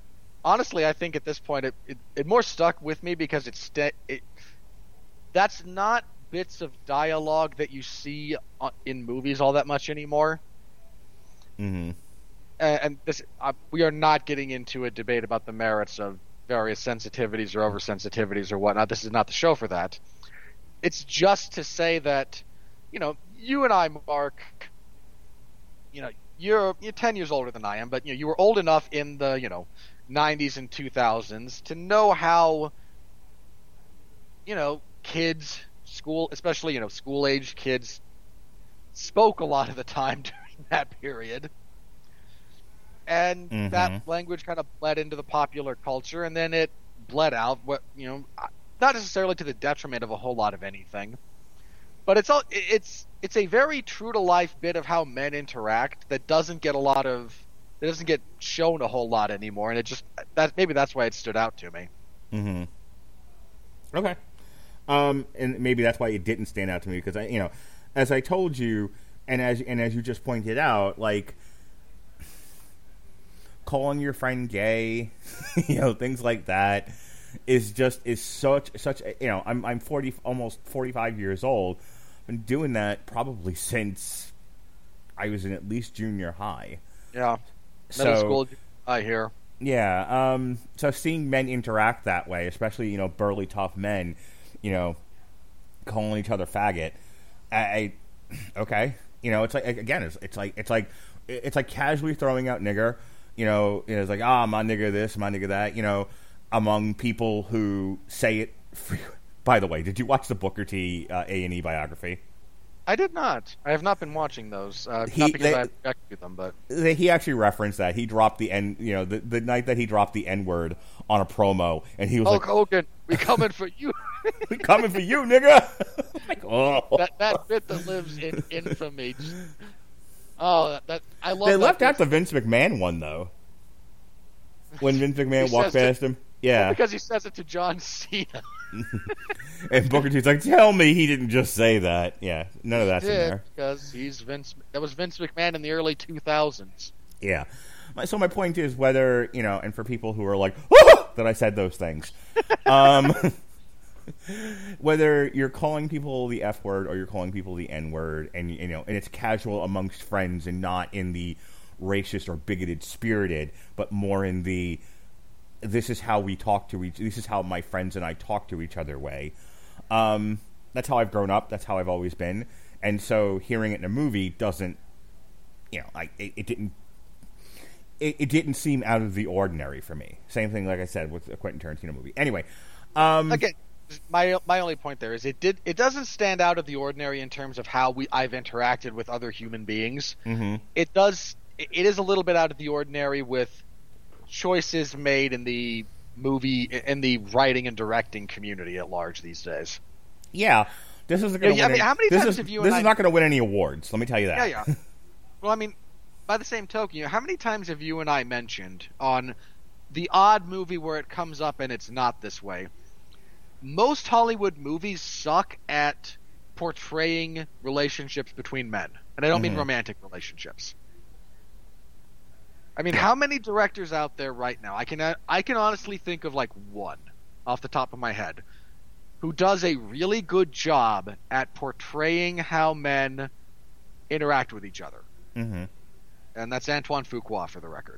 Speaker 2: honestly, I think at this point it, it, it more stuck with me because it's st- it that's not bits of dialogue that you see on, in movies all that much anymore.
Speaker 1: Mm-hmm.
Speaker 2: And, and this uh, we are not getting into a debate about the merits of various sensitivities or oversensitivities or whatnot. This is not the show for that. It's just to say that, you know, you and I, Mark, you know, you're you're ten years older than I am, but you know, you were old enough in the, you know, nineties and two thousands to know how, you know, kids, school, especially, you know, school-age kids spoke a lot of the time during that period. And
Speaker 1: mm-hmm.
Speaker 2: that language kind of bled into the popular culture, and then it bled out, what, you know, not necessarily to the detriment of a whole lot of anything. But it's all, it's it's a very true to life bit of how men interact that doesn't get a lot of it doesn't get shown a whole lot anymore, and it just that maybe that's why it stood out to me.
Speaker 1: Mm-hmm. Okay, um, and maybe that's why it didn't stand out to me because I, you know, as I told you, and as and as you just pointed out, like calling your friend gay, you know, things like that is just is such such a, you know, I'm I'm forty almost forty-five years old. Been doing that probably since I was in at least junior high.
Speaker 2: Yeah, middle
Speaker 1: so,
Speaker 2: school. I hear.
Speaker 1: Yeah, um, so seeing men interact that way, especially, you know, burly, tough men, you know, calling each other faggot. I, I okay, you know, it's like again, it's, it's like it's like it's like casually throwing out nigger. You know, you know, it's like ah, my nigger this, my nigger that. You know, among people who say it. For, by the way, did you watch the Booker T uh, A and E biography?
Speaker 2: I did not. I have not been watching those. Uh,
Speaker 1: he,
Speaker 2: not because
Speaker 1: they,
Speaker 2: I object to them, but
Speaker 1: they, he actually referenced that he dropped the N. You know, the, the night that he dropped the N word on a promo, and he was
Speaker 2: Hulk
Speaker 1: like,
Speaker 2: Hogan, we coming for you.
Speaker 1: We coming for you, nigga. Like, oh.
Speaker 2: That that bit that lives in infamy. Just, oh, that, that I love.
Speaker 1: They
Speaker 2: that
Speaker 1: left
Speaker 2: bit.
Speaker 1: out the Vince McMahon one though. When Vince McMahon walked past
Speaker 2: it,
Speaker 1: him, yeah,
Speaker 2: well, because he says it to John Cena.
Speaker 1: And Booker T's like, tell me he didn't just say that. Yeah, none of that's
Speaker 2: he
Speaker 1: in
Speaker 2: did,
Speaker 1: there.
Speaker 2: Because he's Vince. That was Vince McMahon in the early two thousands.
Speaker 1: Yeah. So my point is whether, you know, and for people who are like, oh! that I said those things, um, whether you're calling people the F word or you're calling people the N word, and you know, and it's casual amongst friends and not in the racist or bigoted spirited, but more in the this is how we talk to each. This is how my friends and I talk to each other way. Um, that's how I've grown up. That's how I've always been. And so hearing it in a movie doesn't, you know, like it, it didn't. It, it didn't seem out of the ordinary for me. Same thing, like I said, with a Quentin Tarantino movie. Anyway, um,
Speaker 2: again, my my only point there is it did it doesn't stand out of the ordinary in terms of how we I've interacted with other human beings.
Speaker 1: Mm-hmm.
Speaker 2: It does. It is a little bit out of the ordinary with choices made in the movie, in the writing and directing community at large these days.
Speaker 1: Yeah, this isn't going to
Speaker 2: yeah,
Speaker 1: win.
Speaker 2: I mean, how many
Speaker 1: this
Speaker 2: times
Speaker 1: is,
Speaker 2: have you?
Speaker 1: This
Speaker 2: and
Speaker 1: is
Speaker 2: I,
Speaker 1: not going to win any awards. Let me tell you that.
Speaker 2: Yeah, yeah. Well, I mean, by the same token, you know, how many times have you and I mentioned on the odd movie where it comes up and it's not this way? Most Hollywood movies suck at portraying relationships between men, and I don't mm-hmm. mean romantic relationships. I mean, how many directors out there right now? I can I can honestly think of like one off the top of my head who does a really good job at portraying how men interact with each other.
Speaker 1: Mm-hmm.
Speaker 2: And that's Antoine Fuqua, for the record,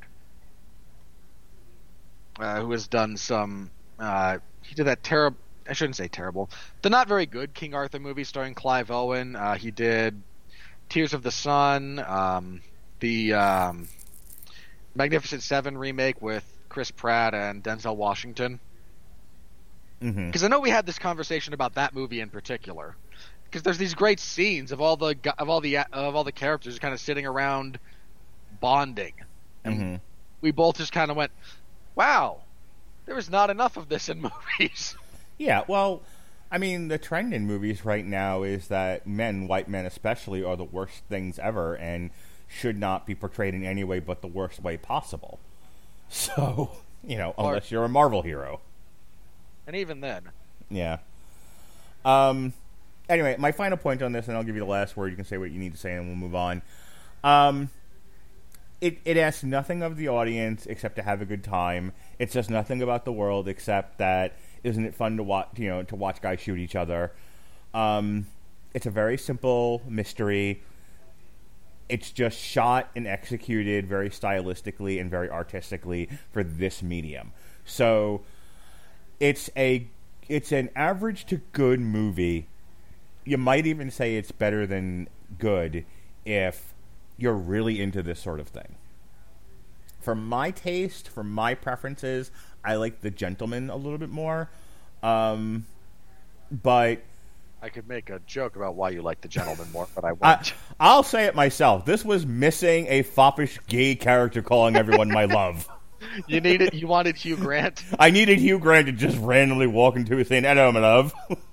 Speaker 2: uh, who has done some. Uh, he did that terrible. I shouldn't say terrible. The not very good King Arthur movie starring Clive Owen. Uh, he did Tears of the Sun, um, the um, Magnificent Seven remake with Chris Pratt and Denzel Washington. Because mm-hmm. I know we had this conversation about that movie in particular. Because there's these great scenes of all the of all the of all the characters kind of sitting around bonding, and
Speaker 1: mm-hmm.
Speaker 2: we both just kind of went, "Wow, there is not enough of this in movies."
Speaker 1: Yeah, well, I mean, the trend in movies right now is that men, white men especially, are the worst things ever and should not be portrayed in any way but the worst way possible. So, you know,
Speaker 2: or,
Speaker 1: unless you're a Marvel hero.
Speaker 2: And even then.
Speaker 1: Yeah. Um. Anyway, my final point on this, and I'll give you the last word. You can say what you need to say, and we'll move on. Um, it, it asks nothing of the audience except to have a good time. It says nothing about the world except that isn't it fun to watch, you know, to watch guys shoot each other. Um, it's a very simple mystery. It's just shot and executed very stylistically and very artistically for this medium. So it's a it's an average to good movie. You might even say it's better than good if you're really into this sort of thing. For my taste, for my preferences, I like The Gentleman a little bit more. Um, but
Speaker 2: I could make a joke about why you like The Gentleman more, but I won't.
Speaker 1: I, I'll say it myself. This was missing a foppish gay character calling everyone my love.
Speaker 2: You needed, you wanted Hugh Grant?
Speaker 1: I needed Hugh Grant to just randomly walk into it saying, "Hello, my love."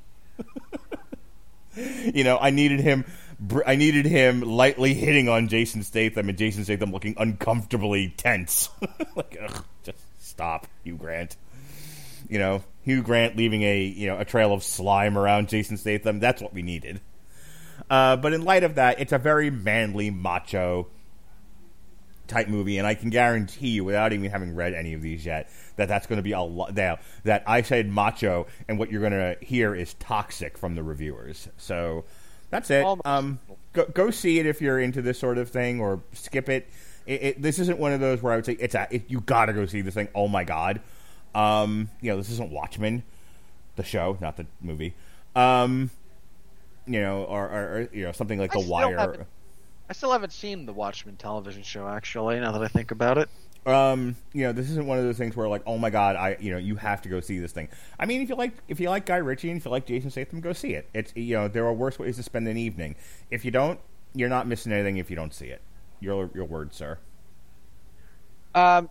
Speaker 1: You know, I needed him. I needed him lightly hitting on Jason Statham, and Jason Statham looking uncomfortably tense. Like, ugh, just stop, Hugh Grant. You know, Hugh Grant leaving a you know a trail of slime around Jason Statham. That's what we needed. Uh, but in light of that, it's a very manly, macho type movie, and I can guarantee you, without even having read any of these yet, that that's going to be a lot. That, that I said macho, and what you're going to hear is toxic from the reviewers. So that's it. Um, go, go see it if you're into this sort of thing, or skip it. It, it this isn't one of those where I would say it's a it, you got to go see this thing. Oh my god. Um, you know, this isn't Watchmen, the show, not the movie. Um, you know, or, or, or you know, something like
Speaker 2: I
Speaker 1: The Wire.
Speaker 2: I still haven't seen the Watchmen television show, actually, now that I think about it.
Speaker 1: Um, you know, this isn't one of those things where, like, oh my god, I, you know, you have to go see this thing. I mean, if you like, if you like Guy Ritchie and if you like Jason Statham, go see it. It's, you know, there are worse ways to spend an evening. If you don't, you're not missing anything if you don't see it. Your, your word, sir.
Speaker 2: Um,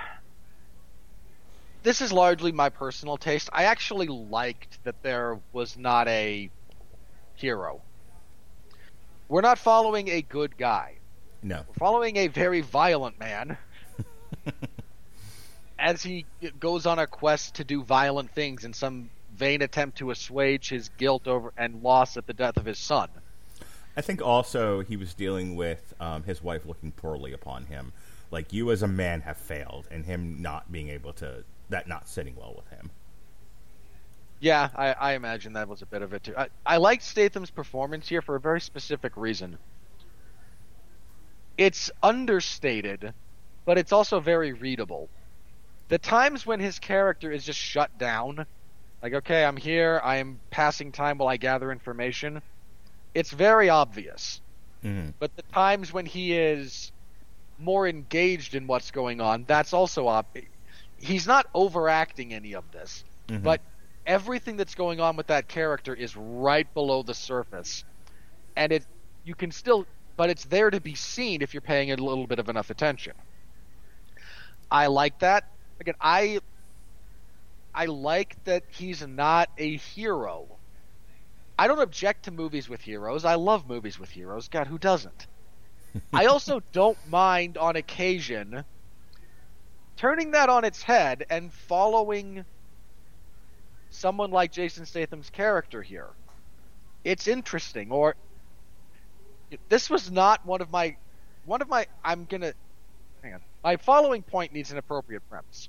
Speaker 2: this is largely my personal taste. I actually liked that there was not a hero. We're not following a good guy.
Speaker 1: No.
Speaker 2: We're following a very violent man as he goes on a quest to do violent things in some vain attempt to assuage his guilt over and loss at the death of his son.
Speaker 1: I think also he was dealing with um, his wife looking poorly upon him. Like, you as a man have failed, and him not being able to, that not sitting well with him.
Speaker 2: Yeah, I, I imagine that was a bit of it too. I, I liked Statham's performance here for a very specific reason. It's understated, but it's also very readable. The times when his character is just shut down, like, okay, I'm here, I am passing time while I gather information, it's very obvious.
Speaker 1: Mm-hmm.
Speaker 2: But the times when he is more engaged in what's going on, that's also obvious. He's not overacting any of this,
Speaker 1: mm-hmm.
Speaker 2: but everything that's going on with that character is right below the surface. And it you can still but it's there to be seen if you're paying a little bit of enough attention. I like that. Again, I I like that he's not a hero. I don't object to movies with heroes. I love movies with heroes. God, who doesn't? I also don't mind on occasion turning that on its head and following someone like Jason Statham's character here. It's interesting. Or this was not one of my one of my I'm gonna hang on. My following point needs an appropriate premise.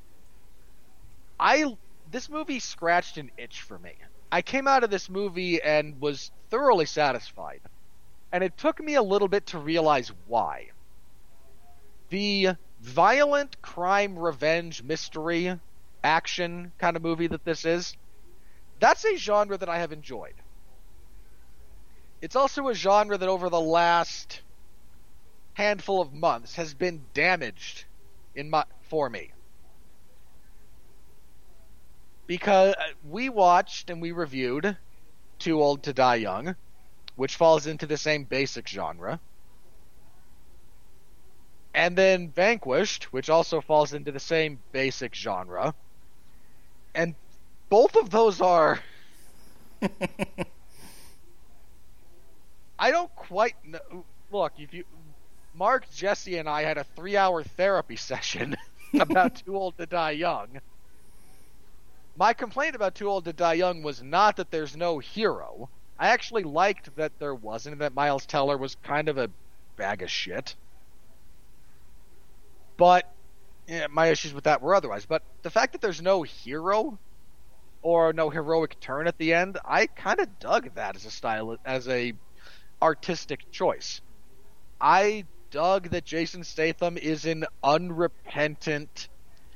Speaker 2: I this movie scratched an itch for me. I came out of this movie and was thoroughly satisfied. And it took me a little bit to realize why. The violent crime, revenge, mystery, action kind of movie that this is, that's a genre that I have enjoyed. It's also a genre that over the last handful of months has been damaged in my, for me. Because we watched and we reviewed Too Old to Die Young, which falls into the same basic genre. And then Vanquished, which also falls into the same basic genre. And both of those are... I don't quite know... Look, if you... Mark, Jesse, and I had a three-hour therapy session about Too Old to Die Young. My complaint about Too Old to Die Young was not that there's no hero. I actually liked that there wasn't, that Miles Teller was kind of a bag of shit. but yeah, my issues with that were otherwise. But the fact that there's no hero or no heroic turn at the end, I kind of dug that as a style, as a artistic choice. I dug that Jason Statham is an unrepentant,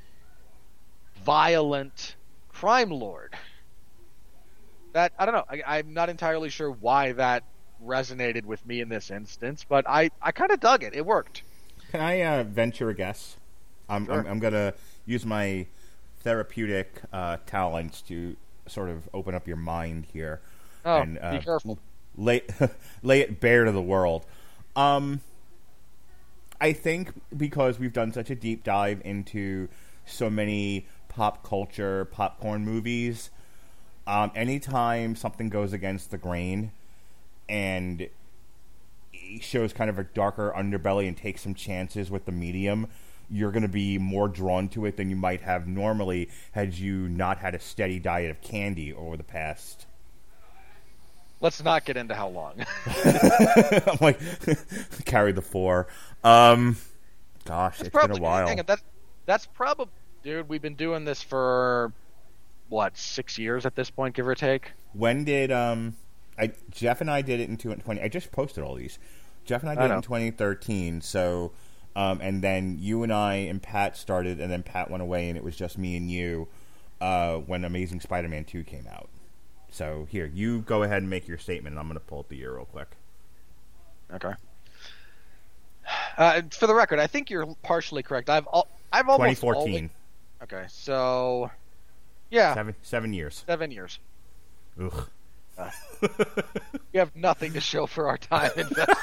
Speaker 2: violent crime lord. That, I don't know, I, I'm not entirely sure why that resonated with me in this instance, but I, I kind of dug it. It worked.
Speaker 1: Can I uh, venture a guess? I'm,
Speaker 2: Sure.
Speaker 1: I'm, I'm going to use my therapeutic uh, talents to sort of open up your mind here.
Speaker 2: Oh,
Speaker 1: and, uh,
Speaker 2: be careful.
Speaker 1: Lay, lay it bare to the world. Um, I think because we've done such a deep dive into so many pop culture, popcorn movies, um, anytime something goes against the grain and shows kind of a darker underbelly and takes some chances with the medium, you're going to be more drawn to it than you might have normally had you not had a steady diet of candy over the past.
Speaker 2: Let's not get into how long.
Speaker 1: I'm like, carry the four. Um, gosh,
Speaker 2: That's
Speaker 1: it's
Speaker 2: probably,
Speaker 1: been a while.
Speaker 2: hang on, that's, that's probably... Dude, we've been doing this for, what, six years at this point, give or take?
Speaker 1: When did, um... I, Jeff and I did it in twenty... I just posted all these. Jeff and I did
Speaker 2: I
Speaker 1: it
Speaker 2: know.
Speaker 1: in twenty thirteen, so... Um, and then you and I and Pat started, and then Pat went away, and it was just me and you uh, when Amazing Spider-Man two came out. So, here, you go ahead and make your statement, and I'm going to pull up the year real quick.
Speaker 2: Okay. Uh, for the record, I think you're partially correct. I've al- I've almost
Speaker 1: twenty fourteen.
Speaker 2: always- Okay, so yeah,
Speaker 1: Seven, seven years.
Speaker 2: seven years.
Speaker 1: Ugh.
Speaker 2: Uh, we have nothing to show for our time invested.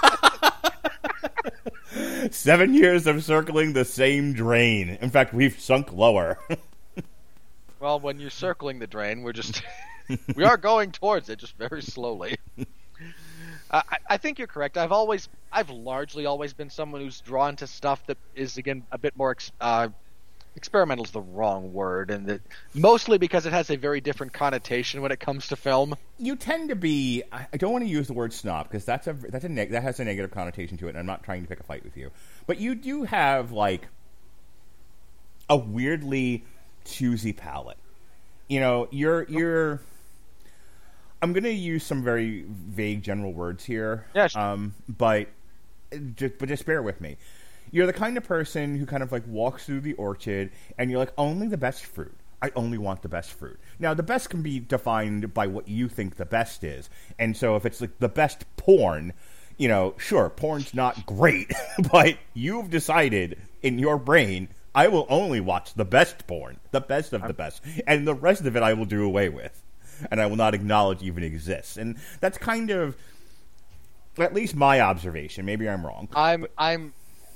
Speaker 1: Seven years of circling the same drain. In fact, we've sunk lower.
Speaker 2: Well, when you're circling the drain, we're just we are going towards it, just very slowly. Uh, I, I think you're correct. I've always, I've largely always been someone who's drawn to stuff that is again a bit more ex- uh, experimental is the wrong word, and that mostly because it has a very different connotation when it comes to film.
Speaker 1: You tend to be. I don't want to use the word snob because that's a that's a neg- that has a negative connotation to it, and I'm not trying to pick a fight with you. But you do have like a weirdly choosy palette. You know, you're you're. I'm going to use some very vague general words here.
Speaker 2: Yeah, sure.
Speaker 1: Um, but just but just bear with me. You're the kind of person who kind of like walks through the orchard and you're like, only the best fruit. I only want the best fruit. Now, the best can be defined by what you think the best is. And so if it's like the best porn, you know, sure, porn's not great, but you've decided in your brain, I will only watch the best porn, the best of the best, and the rest of it I will do away with. And I will not acknowledge even exists. And that's kind of, at least my observation. Maybe I'm wrong.
Speaker 2: I'm, I'm,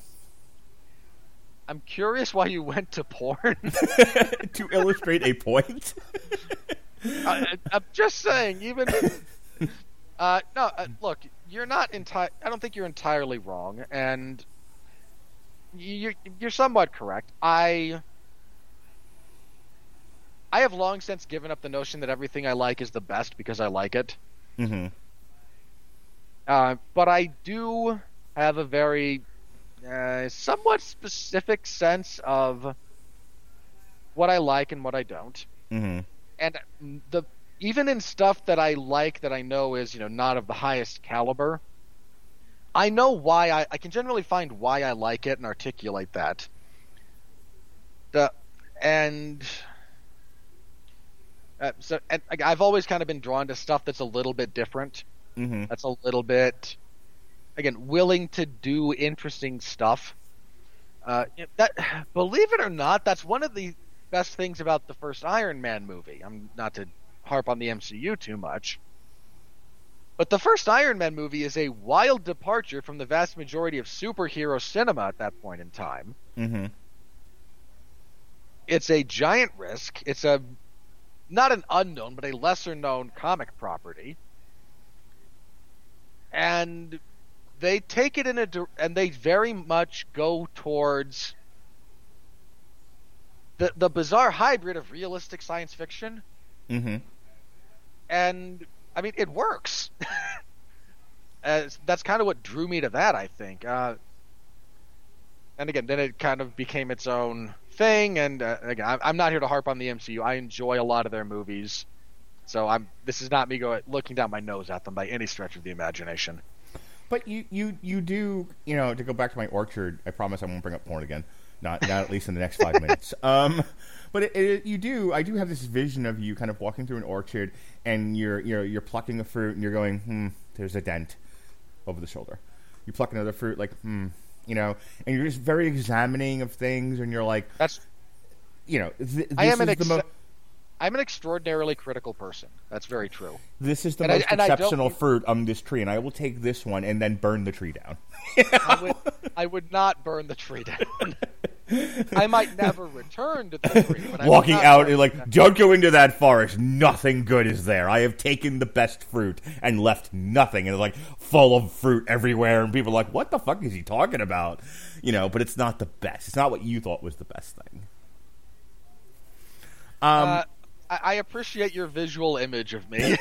Speaker 2: I'm curious why you went to porn.
Speaker 1: To illustrate a point.
Speaker 2: I, I'm just saying, even. Uh, no, uh, look, you're not entire. I don't think you're entirely wrong, and you're you're somewhat correct. I. I have long since given up the notion that everything I like is the best because I like it.
Speaker 1: Mm-hmm.
Speaker 2: Uh, but I do have a very uh, somewhat specific sense of what I like and what I don't.
Speaker 1: Mm-hmm.
Speaker 2: And the even in stuff that I like that I know is, you know, not of the highest caliber, I know why I, I can generally find why I like it and articulate that. The and uh, so and I've always kind of been drawn to stuff that's a little bit different.
Speaker 1: Mm-hmm.
Speaker 2: That's a little bit, again, willing to do interesting stuff. Uh, that, believe it or not, that's one of the best things about the first Iron Man movie. I'm not to harp on the M C U too much, but the first Iron Man movie is a wild departure from the vast majority of superhero cinema at that point in time.
Speaker 1: Mm-hmm.
Speaker 2: It's a giant risk. It's a not an unknown, but a lesser known comic property. And they take it in a and they very much go towards the the bizarre hybrid of realistic science fiction.
Speaker 1: Mm-hmm.
Speaker 2: And I mean, it works. As that's kind of what drew me to that, I think. Uh, and again, then it kind of became its own thing. And uh, again, I- I'm not here to harp on the M C U. I enjoy a lot of their movies, so I'm. This is not me going looking down my nose at them by any stretch of the imagination.
Speaker 1: But you, you, you do, you know, to go back to my orchard, I promise I won't bring up porn again. Not, not at least in the next five minutes. Um, but it, it, you do, I do have this vision of you kind of walking through an orchard, and you're, you're, you're plucking a fruit, and you're going, hmm, there's a dent over the shoulder. You pluck another fruit, like, hmm, you know, and you're just very examining of things, and you're like,
Speaker 2: That's,
Speaker 1: you know, th- this
Speaker 2: I am
Speaker 1: is
Speaker 2: an
Speaker 1: the
Speaker 2: ex-
Speaker 1: mo-
Speaker 2: I'm an extraordinarily critical person. That's very true.
Speaker 1: This is the
Speaker 2: And I-
Speaker 1: most
Speaker 2: and I don't
Speaker 1: exceptional
Speaker 2: mean-
Speaker 1: fruit on this tree, and I will take this one and then burn the tree down.
Speaker 2: I would, I would not burn the tree down. I might never return to the tree. But I would
Speaker 1: Walking
Speaker 2: not
Speaker 1: out
Speaker 2: burn
Speaker 1: and
Speaker 2: it
Speaker 1: like,
Speaker 2: down.
Speaker 1: don't go into that forest. Nothing good is there. I have taken the best fruit and left nothing. And it's like full of fruit everywhere, and people are like, what the fuck is he talking about? You know, but it's not the best. It's not what you thought was the best thing. Um,
Speaker 2: Uh, I, I appreciate your visual image of me.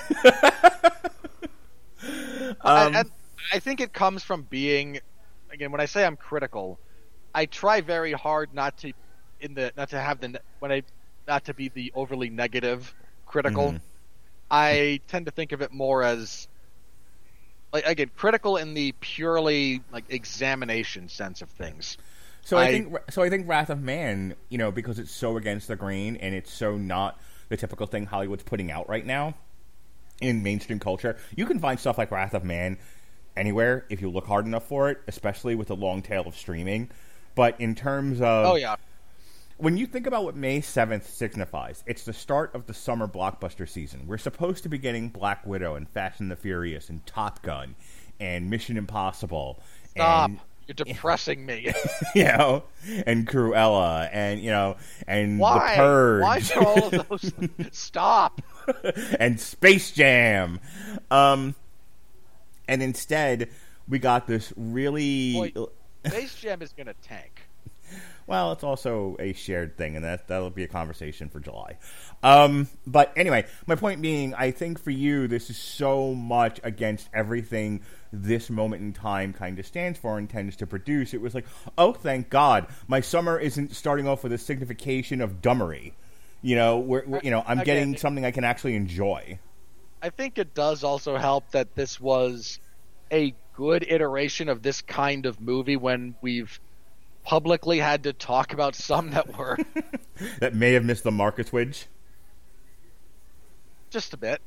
Speaker 1: um,
Speaker 2: and, and I think it comes from being, again, when I say I'm critical, I try very hard not to, in the not to have the ne- when I not to be the overly negative critical.
Speaker 1: Mhm.
Speaker 2: I tend to think of it more as, like, again, critical in the purely like examination sense of things.
Speaker 1: So I,
Speaker 2: I-
Speaker 1: think so. I think Wrath of Man, you know, because it's so against the grain and it's so not the typical thing Hollywood's putting out right now in mainstream culture. You can find stuff like Wrath of Man anywhere if you look hard enough for it, especially with the long tail of streaming. But in terms of
Speaker 2: Oh yeah,
Speaker 1: when you think about what May seventh signifies, it's the start of the summer blockbuster season. We're supposed to be getting Black Widow and Fast and the Furious and Top Gun and Mission Impossible.
Speaker 2: stop!
Speaker 1: And,
Speaker 2: You're depressing me.
Speaker 1: you know, and Cruella, and you know, and
Speaker 2: Why?
Speaker 1: The Purge,
Speaker 2: Why are all of those? Stop!
Speaker 1: and Space Jam, um, and instead we got this really.
Speaker 2: Boy, Space Jam is gonna tank.
Speaker 1: Well, it's also a shared thing, and that that'll be a conversation for July. Um, but anyway, my point being, I think for you, this is so much against everything this moment in time kind of stands for and tends to produce. It was like, oh, thank God, my summer isn't starting off with a signification of dumbery. You know, we're, we're, you know, I'm
Speaker 2: Again,
Speaker 1: getting something I can actually enjoy.
Speaker 2: I think it does also help that this was a good iteration of this kind of movie when we've publicly had to talk about some that were
Speaker 1: That may have missed the market switch.
Speaker 2: just a bit.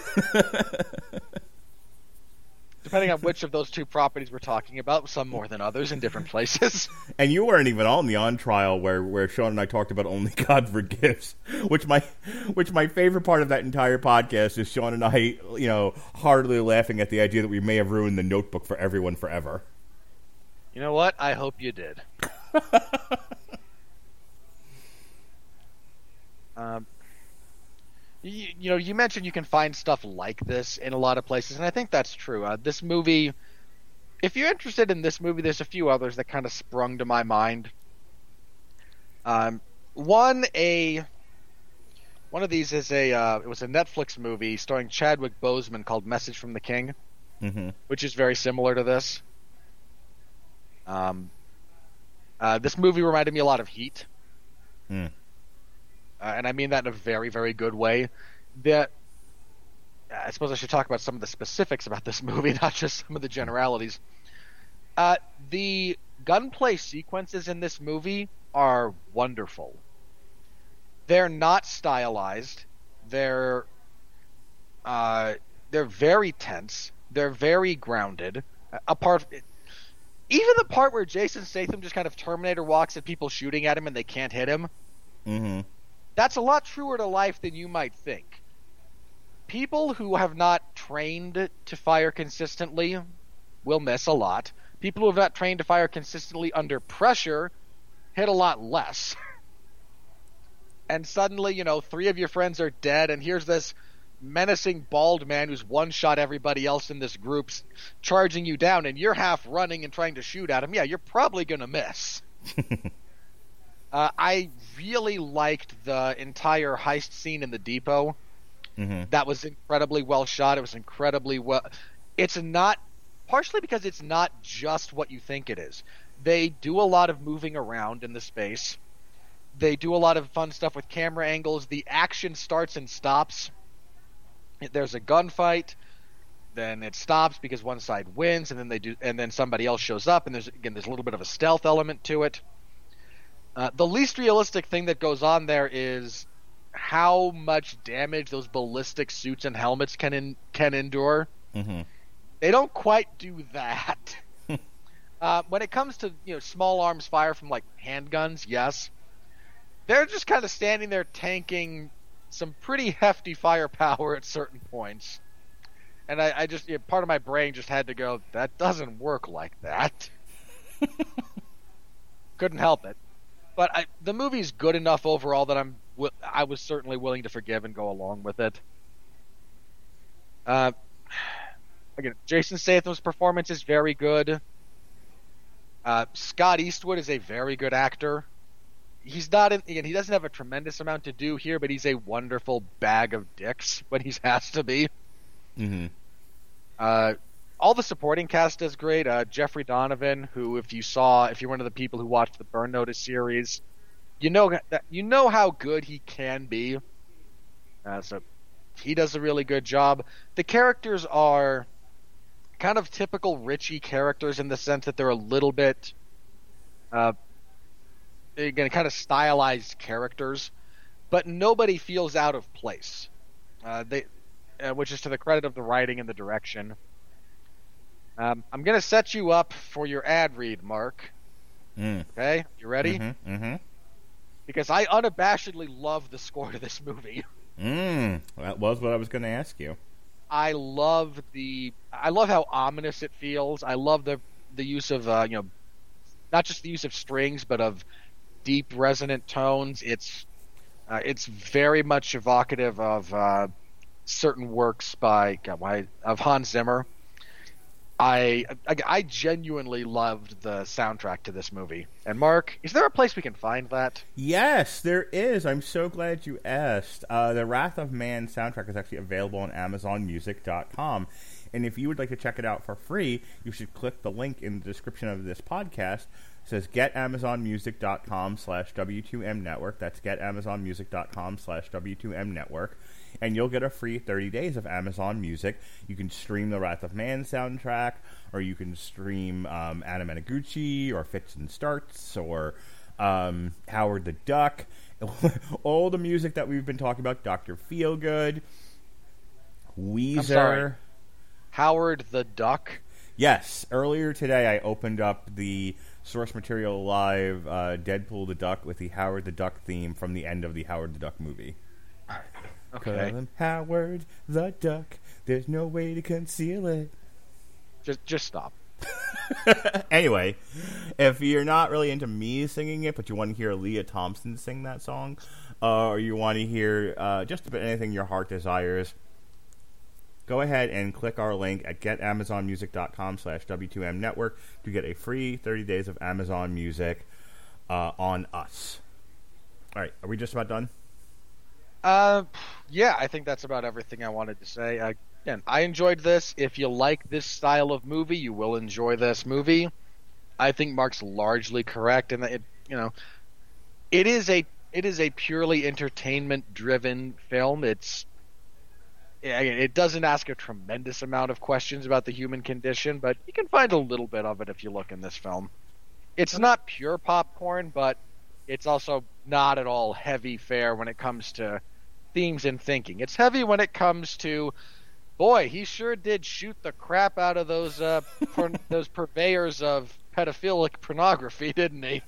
Speaker 2: Depending on which of those two properties we're talking about, some more than others in different places.
Speaker 1: And you weren't even on the on trial where, where Sean and I talked about Only God Forgives, which my which my favorite part of that entire podcast is Sean and I, you know, heartily laughing at the idea that we may have ruined the Notebook for everyone forever.
Speaker 2: You know what? I hope you did. um, you, you know, you mentioned you can find stuff like this in a lot of places, and I think that's true. Uh, this movie, if you're interested in this movie, there's a few others that kind of sprung to my mind. Um, one a one of these is a uh, it was a Netflix movie starring Chadwick Boseman called Message from the King,
Speaker 1: Mm-hmm.
Speaker 2: which is very similar to this. Um, uh, this movie reminded me a lot of Heat.
Speaker 1: Mm.
Speaker 2: Uh, and I mean that in a very, very good way. That I suppose I should talk about some of the specifics about this movie, not just some of the generalities. Uh, the gunplay sequences in this movie are wonderful. They're not stylized. They're uh, they're very tense. They're very grounded. Apart, even the part where Jason Statham just kind of Terminator walks at people shooting at him and they can't hit him.
Speaker 1: Mm-hmm.
Speaker 2: That's a lot truer to life than you might think. People who have not trained to fire consistently will miss a lot. People who have not trained to fire consistently under pressure hit a lot less. And suddenly, you know, three of your friends are dead, and here's this menacing bald man who's one-shot everybody else in this group charging you down, and you're half running and trying to shoot at him. Yeah, you're probably going to miss. Uh, I really liked the entire heist scene in the depot.
Speaker 1: Mm-hmm.
Speaker 2: That was incredibly well shot. It was incredibly well. It's not, partially because it's not just what you think it is. They do a lot of moving around in the space. They do a lot of fun stuff with camera angles. The action starts and stops. There's a gunfight, then it stops because one side wins, and then they do, and then somebody else shows up, and there's again there's a little bit of a stealth element to it. Uh, the least realistic thing that goes on there is how much damage those ballistic suits and helmets can in, can endure.
Speaker 1: Mm-hmm.
Speaker 2: They don't quite do that. uh, when it comes to you know small arms fire from like handguns, yes, they're just kind of standing there tanking some pretty hefty firepower at certain points. And I, I just, you know, part of my brain just had to go, that doesn't work like that. Couldn't help it. But I, the movie's good enough overall that I'm, I was certainly willing to forgive and go along with it. Uh, again, Jason Statham's performance is very good. Uh, Scott Eastwood is a very good actor. He's not in, again, he doesn't have a tremendous amount to do here, but he's a wonderful bag of dicks when he has to be.
Speaker 1: Mm-hmm.
Speaker 2: Uh, all the supporting cast is great. Uh, Jeffrey Donovan, who, if you saw, if you're one of the people who watched the Burn Notice series, you know that you know how good he can be. Uh, so he does a really good job. The characters are kind of typical Ritchie characters in the sense that they're a little bit, uh, again, kind of stylized characters, but nobody feels out of place. Uh, they. Uh, which is to the credit of the writing and the direction. Um, I'm going to set you up for your ad read, Mark.
Speaker 1: Mm.
Speaker 2: Okay? You ready?
Speaker 1: Mm-hmm, mm-hmm.
Speaker 2: Because I unabashedly love the score to this movie.
Speaker 1: Mm. That was what I was going to ask you.
Speaker 2: I love the... I love how ominous it feels. I love the the use of, uh, you know, not just the use of strings, but of deep, resonant tones. It's, uh, it's very much evocative of... Uh, certain works by God, why, of Hans Zimmer. I, I I genuinely loved the soundtrack to this movie. And Mark, is there a place we can find that?
Speaker 1: Yes, there is. I'm so glad you asked. Uh, the Wrath of Man soundtrack is actually available on Amazon Music dot com. And if you would like to check it out for free, you should click the link in the description of this podcast. It says get Amazon Music dot com slash W two M network. That's get Amazon Music dot com slash W two M network. And you'll get a free thirty days of Amazon Music. You can stream the Wrath of Man soundtrack, or you can stream um, Anna Menaguchi, or Fits and Starts, or um, Howard the Duck. All the music that we've been talking about. Doctor Feelgood, Weezer.
Speaker 2: I'm sorry. Howard the Duck?
Speaker 1: Yes. Earlier today, I opened up the Source Material Live uh, Deadpool the Duck with the Howard the Duck theme from the end of the Howard the Duck movie.
Speaker 2: Okay.
Speaker 1: Call him Howard the Duck. There's no way to conceal it.
Speaker 2: Just, just stop.
Speaker 1: Anyway, if you're not really into me singing it, but you want to hear Leah Thompson sing that song, uh, or you want to hear uh, just about anything your heart desires, go ahead and click our link at get Amazon Music dot com slash W two M network to get a free thirty days of Amazon Music uh, on us. All right, are we just about done?
Speaker 2: Uh, yeah, I think that's about everything I wanted to say. Uh, again, I enjoyed this. If you like this style of movie, you will enjoy this movie. I think Mark's largely correct in that it, you know, it is a it is a purely entertainment-driven film. It's it doesn't ask a tremendous amount of questions about the human condition, but you can find a little bit of it if you look in this film. It's not pure popcorn, but it's also not at all heavy fare when it comes to themes and thinking. It's heavy when it comes to, boy, he sure did shoot the crap out of those uh, por- those purveyors of pedophilic pornography, didn't he?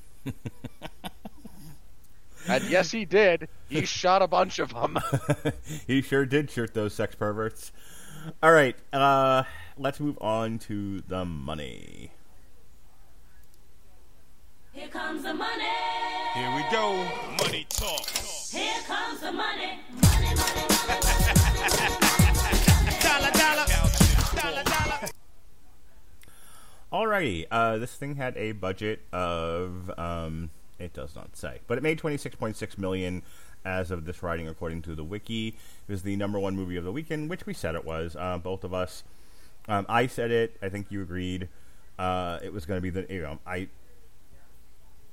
Speaker 2: And yes, he did. He shot a bunch of them.
Speaker 1: He sure did shoot those sex perverts. All right, uh, let's move on to the money.
Speaker 3: Here comes the money.
Speaker 4: Here we go. Money talk.
Speaker 3: Here comes the money. Money, money, money, money.
Speaker 4: Dollar, dollar. Dollar, dollar.
Speaker 1: Alrighty, uh, this thing had a budget of, um, it does not say, but it made twenty-six point six million dollars as of this writing, according to the wiki. It was the number one movie of the weekend, which we said it was, uh, both of us. Um, I said it, I think you agreed. Uh, it was going to be the, you know, I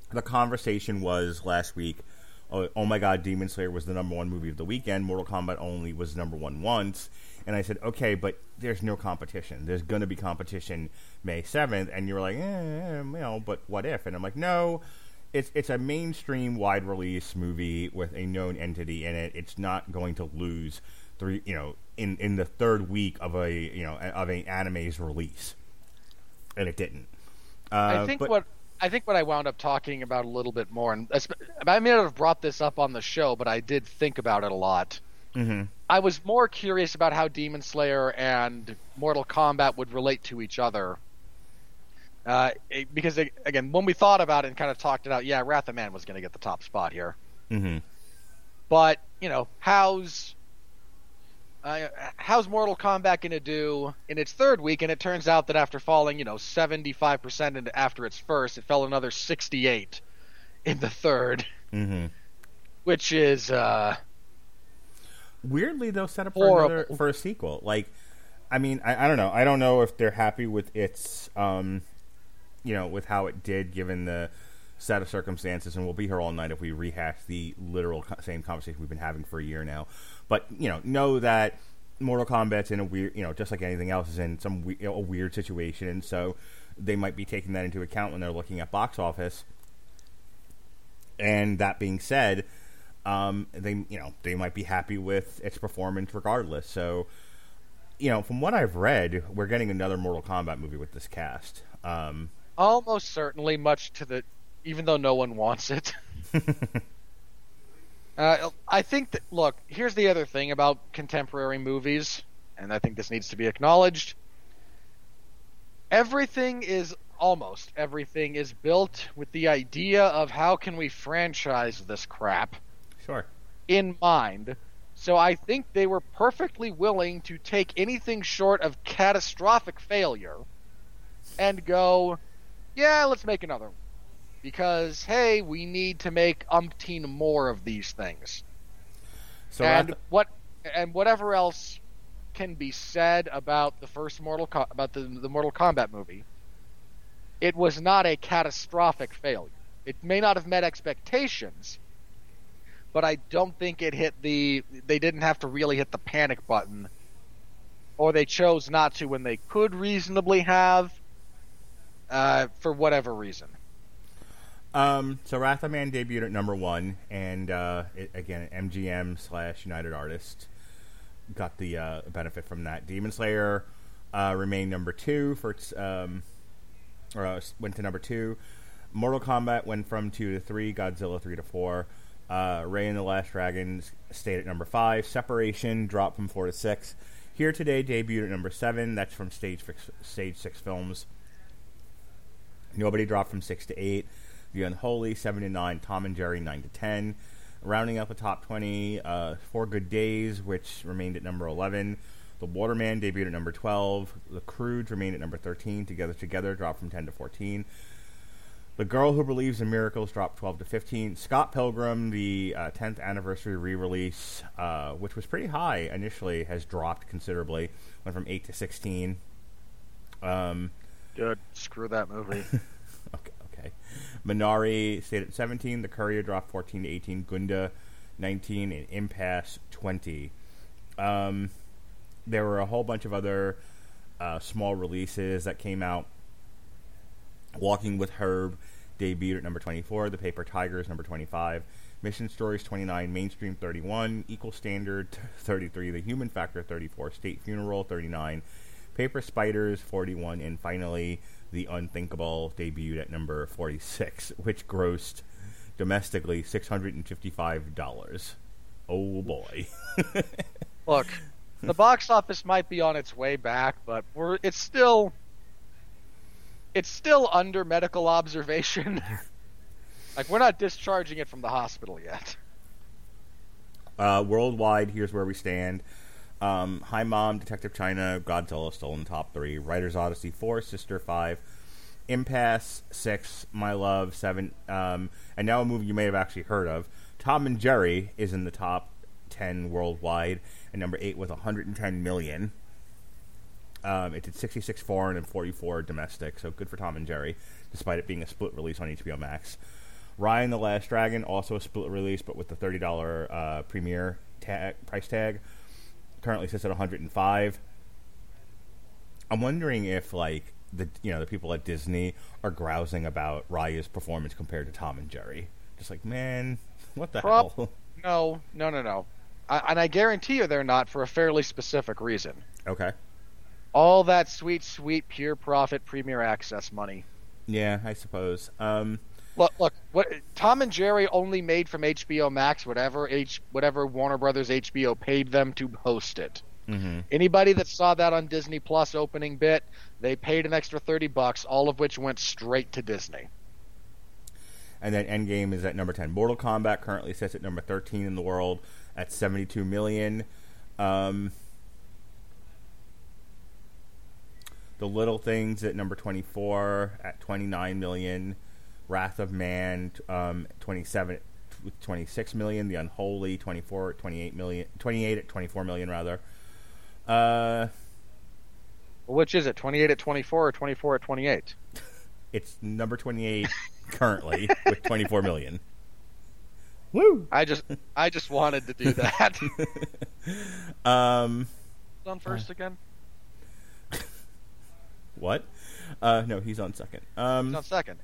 Speaker 1: the conversation was last week, oh, oh my god, Demon Slayer was the number one movie of the weekend, Mortal Kombat only was number one once, and I said, okay, but there's no competition. There's going to be competition May seventh, and you were like, eh, you know, but what if? And I'm like, no, it's it's a mainstream, wide-release movie with a known entity in it. It's not going to lose three, you know, in, in the third week of a, you know, of an anime's release, and it didn't. Uh,
Speaker 2: I think
Speaker 1: but,
Speaker 2: what I think what I wound up talking about a little bit more, and I may not have brought this up on the show, but I did think about it a lot.
Speaker 1: Mm-hmm.
Speaker 2: I was more curious about how Demon Slayer and Mortal Kombat would relate to each other. Uh, it, because, it, again, when we thought about it and kind of talked it out, yeah, Wrath of Man was going to get the top spot here.
Speaker 1: Mm-hmm.
Speaker 2: But, you know, how's... Uh, how's Mortal Kombat going to do in its third week? And it turns out that after falling, you know, seventy-five percent into, after its first, it fell another sixty-eight in the third.
Speaker 1: Mm-hmm.
Speaker 2: Which is, uh...
Speaker 1: weirdly, they'll set up for
Speaker 2: horrible.
Speaker 1: another, for a sequel. Like, I mean, I, I don't know. I don't know if they're happy with its, um, you know, with how it did given the set of circumstances. And we'll be here all night if we rehash the literal co- same conversation we've been having for a year now. But, you know, know that Mortal Kombat's in a weird, you know, just like anything else, is in some we- you know, a weird situation. And so they might be taking that into account when they're looking at box office. And that being said, um, they, you know, they might be happy with its performance regardless. So, you know, from what I've read, we're getting another Mortal Kombat movie with this cast. Um,
Speaker 2: Almost certainly, much to the... even though no one wants it. uh, I think that... Look, here's the other thing about contemporary movies, and I think this needs to be acknowledged. Everything is... almost everything is built with the idea of how can we franchise this crap
Speaker 1: sure.
Speaker 2: in mind. So I think they were perfectly willing to take anything short of catastrophic failure and go, yeah, let's make another one. Because, hey, we need to make umpteen more of these things.
Speaker 1: So
Speaker 2: and
Speaker 1: Wrath-
Speaker 2: what and whatever else can be said about the first Mortal Co- about the, the Mortal Kombat movie, it was not a catastrophic failure. It may not have met expectations, but I don't think it hit the... They didn't have to really hit the panic button, or they chose not to when they could reasonably have, uh, for whatever reason.
Speaker 1: Um, so Wrath of Man debuted at number one, and uh, it, again, M G M slash United Artists got the uh, benefit from that. Demon Slayer uh, remained number two for its... Um, or uh, went to number two. Mortal Kombat went from two to three. Godzilla three to four. Uh, Ray and the Last Dragon stayed at number five. Separation dropped from four to six. Here Today debuted at number seven. That's from Stage Six, Stage Six Films. Nobody dropped from six to eight. The Unholy seven to nine. Tom and Jerry nine to ten. Rounding out the top twenty, uh, Four Good Days, which remained at number eleven. The Waterman debuted at number twelve. The Croods remained at number thirteen. Together Together dropped from ten to fourteen. The Girl Who Believes in Miracles dropped twelve to fifteen. Scott Pilgrim, the uh, tenth anniversary re-release, uh, which was pretty high initially, has dropped considerably. Went from eight to sixteen. Um,
Speaker 2: Good. Screw that movie.
Speaker 1: okay, okay. Minari stayed at seventeen. The Courier dropped fourteen to eighteen. Gunda nineteen. And Impasse twenty. Um... There were a whole bunch of other uh, small releases that came out. Walking with Herb debuted at number twenty-four. The Paper Tigers, number twenty-five. Mission Stories, twenty-nine. Mainstream, thirty-one. Equal Standard, thirty-three. The Human Factor, thirty-four. State Funeral, thirty-nine. Paper Spiders, forty-one. And finally, The Unthinkable debuted at number forty-six, which grossed domestically six hundred fifty-five dollars. Oh, boy.
Speaker 2: Look... The box office might be on its way back, but we're it's still it's still under medical observation. Like, we're not discharging it from the hospital yet.
Speaker 1: Uh, worldwide, here's where we stand. Um, Hi Mom, Detective China, Godzilla still in the top three. Writer's Odyssey four, Sister five, Impasse six, My Love seven, um, and now a movie you may have actually heard of. Tom and Jerry is in the top ten worldwide, and number eight with one hundred ten million. Um, it did sixty-six foreign and forty-four domestic, so good for Tom and Jerry, despite it being a split release on H B O Max. Raya and the Last Dragon, also a split release, but with the thirty dollars uh, premiere tag, price tag. Currently sits at one hundred five dollars. I'm wondering if, like, the you know the people at Disney are grousing about Raya's performance compared to Tom and Jerry. Just like, man, what the
Speaker 2: Prob-
Speaker 1: hell?
Speaker 2: No, no, no, no. I, and I guarantee you they're not, for a fairly specific reason.
Speaker 1: Okay.
Speaker 2: All that sweet, sweet, pure profit Premier Access money.
Speaker 1: Yeah, I suppose. Um,
Speaker 2: Look, look. What Tom and Jerry only made from H B O Max, whatever H, whatever Warner Brothers H B O paid them to host it.
Speaker 1: mm-hmm.
Speaker 2: Anybody that saw that on Disney Plus opening bit, they paid an extra thirty bucks, all of which went straight to Disney.
Speaker 1: And then Endgame is at number ten. Mortal Kombat currently sits at number thirteen in the world at seventy-two million. Um, The Little Things at number twenty-four at twenty-nine million. Wrath of Man, um, twenty-seven with twenty-six million. The Unholy, twenty-four at twenty-eight million. twenty-eight at twenty-four million, rather. Uh,
Speaker 2: Which is it, twenty-eight at twenty-four or twenty-four at twenty-eight?
Speaker 1: it's number twenty-eight currently with twenty-four million. Woo!
Speaker 2: I just, I just wanted to do that.
Speaker 1: um,
Speaker 2: On first again?
Speaker 1: what? Uh, no, he's on second. Um,
Speaker 2: He's on second.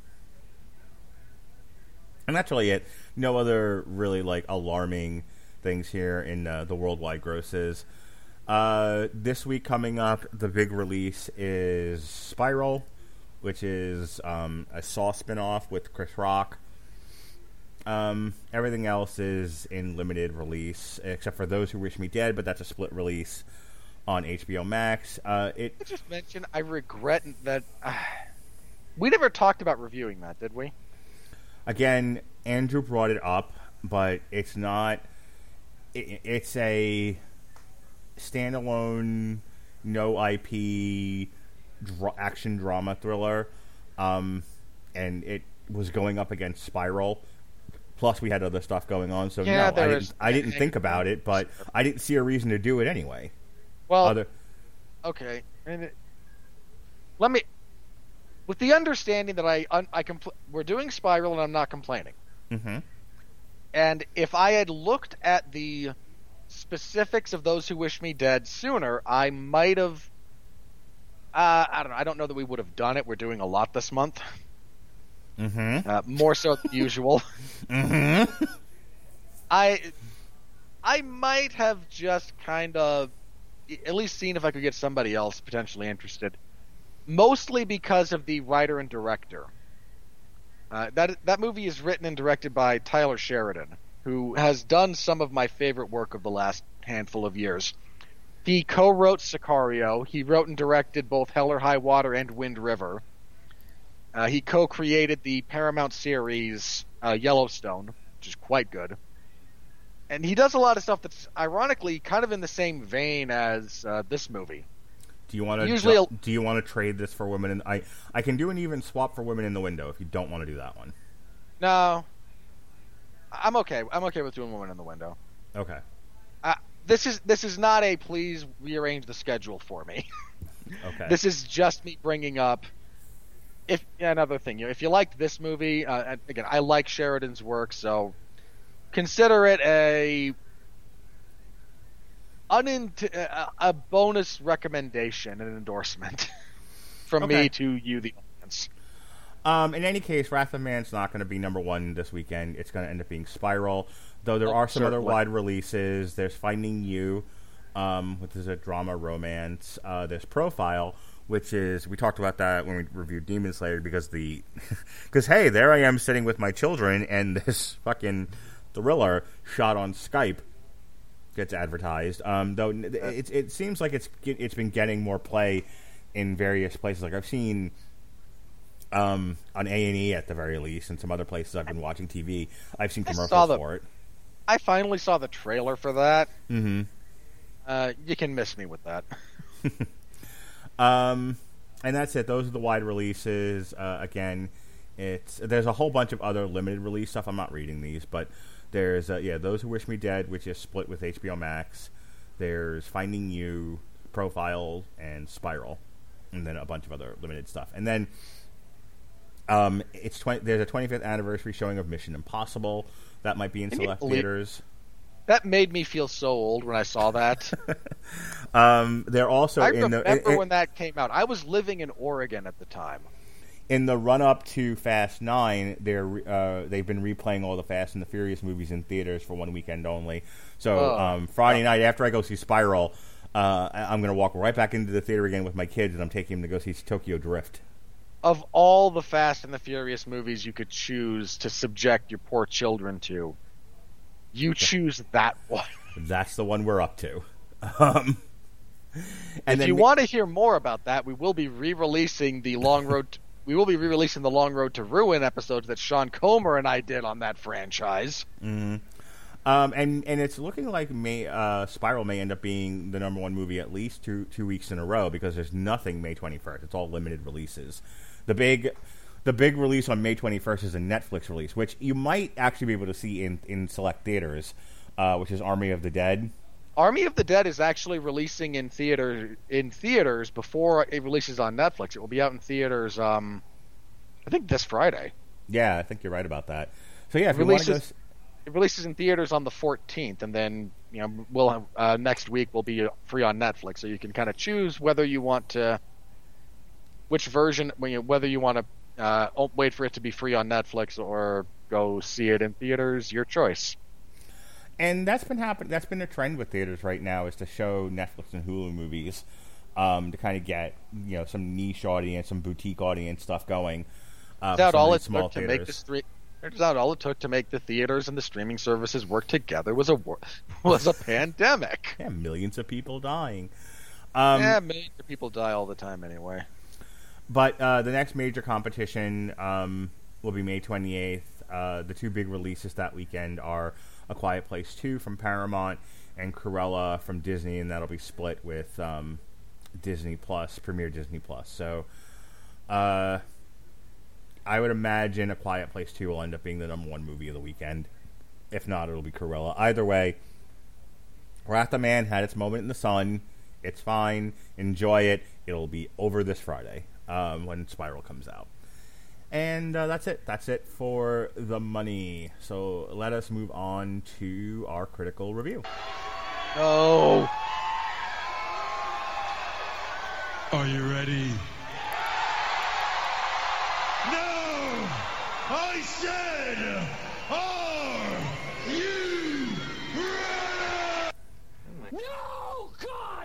Speaker 1: And that's really it. No other really, like, alarming things here in uh, the worldwide grosses. Uh, this week coming up, the big release is Spiral, which is um, a Saw spinoff with Chris Rock. Um, everything else is in limited release, except for Those Who Wish Me Dead, but that's a split release on H B O Max. Uh, it
Speaker 2: I just mentioned I regret that uh, we never talked about reviewing that, did we?
Speaker 1: Again, Andrew brought it up, but it's not. It, it's a standalone, no I P dra- action drama thriller, um, and it was going up against Spiral. Plus, we had other stuff going on, so
Speaker 2: Yeah,
Speaker 1: no, I
Speaker 2: there
Speaker 1: didn't,
Speaker 2: is-
Speaker 1: I didn't think about it, but I didn't see a reason to do it anyway.
Speaker 2: Well,
Speaker 1: Other,
Speaker 2: okay, and it, let me, with the understanding that I, un, I compl- we're doing Spiral and I'm not complaining.
Speaker 1: mm-hmm.
Speaker 2: And if I had looked at the specifics of Those Who Wish Me Dead sooner, I might have. Uh, I don't know. I don't know that we would have done it. We're doing a lot this month,
Speaker 1: Mm-hmm.
Speaker 2: uh, more so than usual.
Speaker 1: Mm-hmm.
Speaker 2: I, I might have just kind of, at least seen if I could get somebody else potentially interested. Mostly because of the writer and director. Uh, that that movie is written and directed by Tyler Sheridan, who has done some of my favorite work of the last handful of years. He co-wrote Sicario. He wrote and directed both Hell or High Water and Wind River. Uh, he co-created the Paramount series uh, Yellowstone, which is quite good. And he does a lot of stuff that's ironically kind of in the same vein as uh, this movie.
Speaker 1: Do you want to
Speaker 2: Usually
Speaker 1: do,
Speaker 2: a-
Speaker 1: do you want to trade this for Women in I I can do an even swap for Women in the Window if you don't want to do that one.
Speaker 2: No, I'm okay. I'm okay with doing Woman in the Window.
Speaker 1: Okay.
Speaker 2: Uh, this is this is not a please rearrange the schedule for me.
Speaker 1: Okay.
Speaker 2: This is just me bringing up. If yeah, another thing, you know, if you liked this movie, uh, and again, I like Sheridan's work, so consider it a unint- a, a bonus recommendation, an endorsement from
Speaker 1: Okay.
Speaker 2: me to you, the audience.
Speaker 1: Um, in any case, Wrath of Man's not going to be number one this weekend. It's going to end up being Spiral. Though there
Speaker 2: Oh,
Speaker 1: are some other
Speaker 2: certainly.
Speaker 1: wide releases. There's Finding You, um, which is a drama romance. Uh, there's Profile, which is, we talked about that when we reviewed Demon Slayer because the, because hey, there I am sitting with my children and this fucking thriller shot on Skype gets advertised. Um, though it, it seems like it's it's been getting more play in various places. Like I've seen um, on A and E at the very least, and some other places I've been watching T V. I've seen
Speaker 2: I saw
Speaker 1: commercials
Speaker 2: the-
Speaker 1: for it.
Speaker 2: I finally saw the trailer for that.
Speaker 1: Mm-hmm.
Speaker 2: Uh, you can miss me with that.
Speaker 1: Um, and that's it. Those are the wide releases. Uh, again, it's there's a whole bunch of other limited release stuff. I'm not reading these, but there's uh, yeah, Those Who Wish Me Dead, which is split with H B O Max. There's Finding You, Profile, and Spiral, and then a bunch of other limited stuff. And then Um, it's twenty. There's a twenty-fifth anniversary showing of Mission Impossible that might be in
Speaker 2: Can you
Speaker 1: select
Speaker 2: believe-
Speaker 1: theaters.
Speaker 2: That made me feel so old when I saw that.
Speaker 1: Um, they're also
Speaker 2: I
Speaker 1: in
Speaker 2: remember
Speaker 1: the in,
Speaker 2: when that came out. I was living in Oregon at the time.
Speaker 1: in the run up to Fast Nine. They're uh, they've been replaying all the Fast and the Furious movies in theaters for one weekend only. So
Speaker 2: Oh.
Speaker 1: um, Friday night after I go see Spiral, uh, I- I'm going to walk right back into the theater again with my kids, and I'm taking them to go see Tokyo Drift.
Speaker 2: Of all the Fast and the Furious movies you could choose to subject your poor children to, you choose that one.
Speaker 1: That's the one we're up to. Um, and
Speaker 2: If
Speaker 1: then
Speaker 2: you want to hear more about that, we will be re-releasing the Long Road. To, we will be re-releasing the Long Road to Ruin episodes that Sean Comer and I did on that franchise.
Speaker 1: Um, and, and it's looking like May, uh, Spiral may end up being the number one movie at least two two weeks in a row because there's nothing May twenty-first. It's all limited releases. The big the big release on May twenty-first is a Netflix release, which you might actually be able to see in, in select theaters, uh, which is Army of the Dead.
Speaker 2: Army of the Dead is actually releasing in theater in theaters before it releases on Netflix. It will be out in theaters, um, I think this Friday.
Speaker 1: Yeah, I think you're right about that. So yeah, if you
Speaker 2: Releases-
Speaker 1: want to go... s-
Speaker 2: It releases in theaters on the fourteenth, and then you know we'll have, uh, next week will be free on Netflix, so you can kind of choose whether you want to, which version, when you, whether you want to uh, oh, wait for it to be free on Netflix or go see it in theaters. Your choice.
Speaker 1: And that's been happening. That's been a trend with theaters right now, is to show Netflix and Hulu movies um, to kind of get you know some niche audience, some boutique audience stuff going. Uh,
Speaker 2: Is that
Speaker 1: for some
Speaker 2: all
Speaker 1: of
Speaker 2: it
Speaker 1: these small
Speaker 2: took to make the
Speaker 1: theaters.
Speaker 2: street? Turns out all it took to make the theaters and the streaming services work together was a war- was a pandemic.
Speaker 1: Yeah, millions of people dying. Um,
Speaker 2: yeah, major people die all the time anyway.
Speaker 1: But uh, the next major competition um, will be May twenty-eighth. Uh, the two big releases that weekend are A Quiet Place two from Paramount and Cruella from Disney, and that'll be split with um, Disney Plus, Premier Disney Plus. So uh, I would imagine A Quiet Place two will end up being the number one movie of the weekend. If not, it'll be Cruella. Either way, Wrath of Man had its moment in the sun. It's fine. Enjoy it. It'll be over this Friday um, when Spiral comes out. And uh, that's it. That's it for the money. So let us move on to our critical review.
Speaker 2: Oh,
Speaker 4: Are you ready? No! I said, are you ready?
Speaker 5: No, God!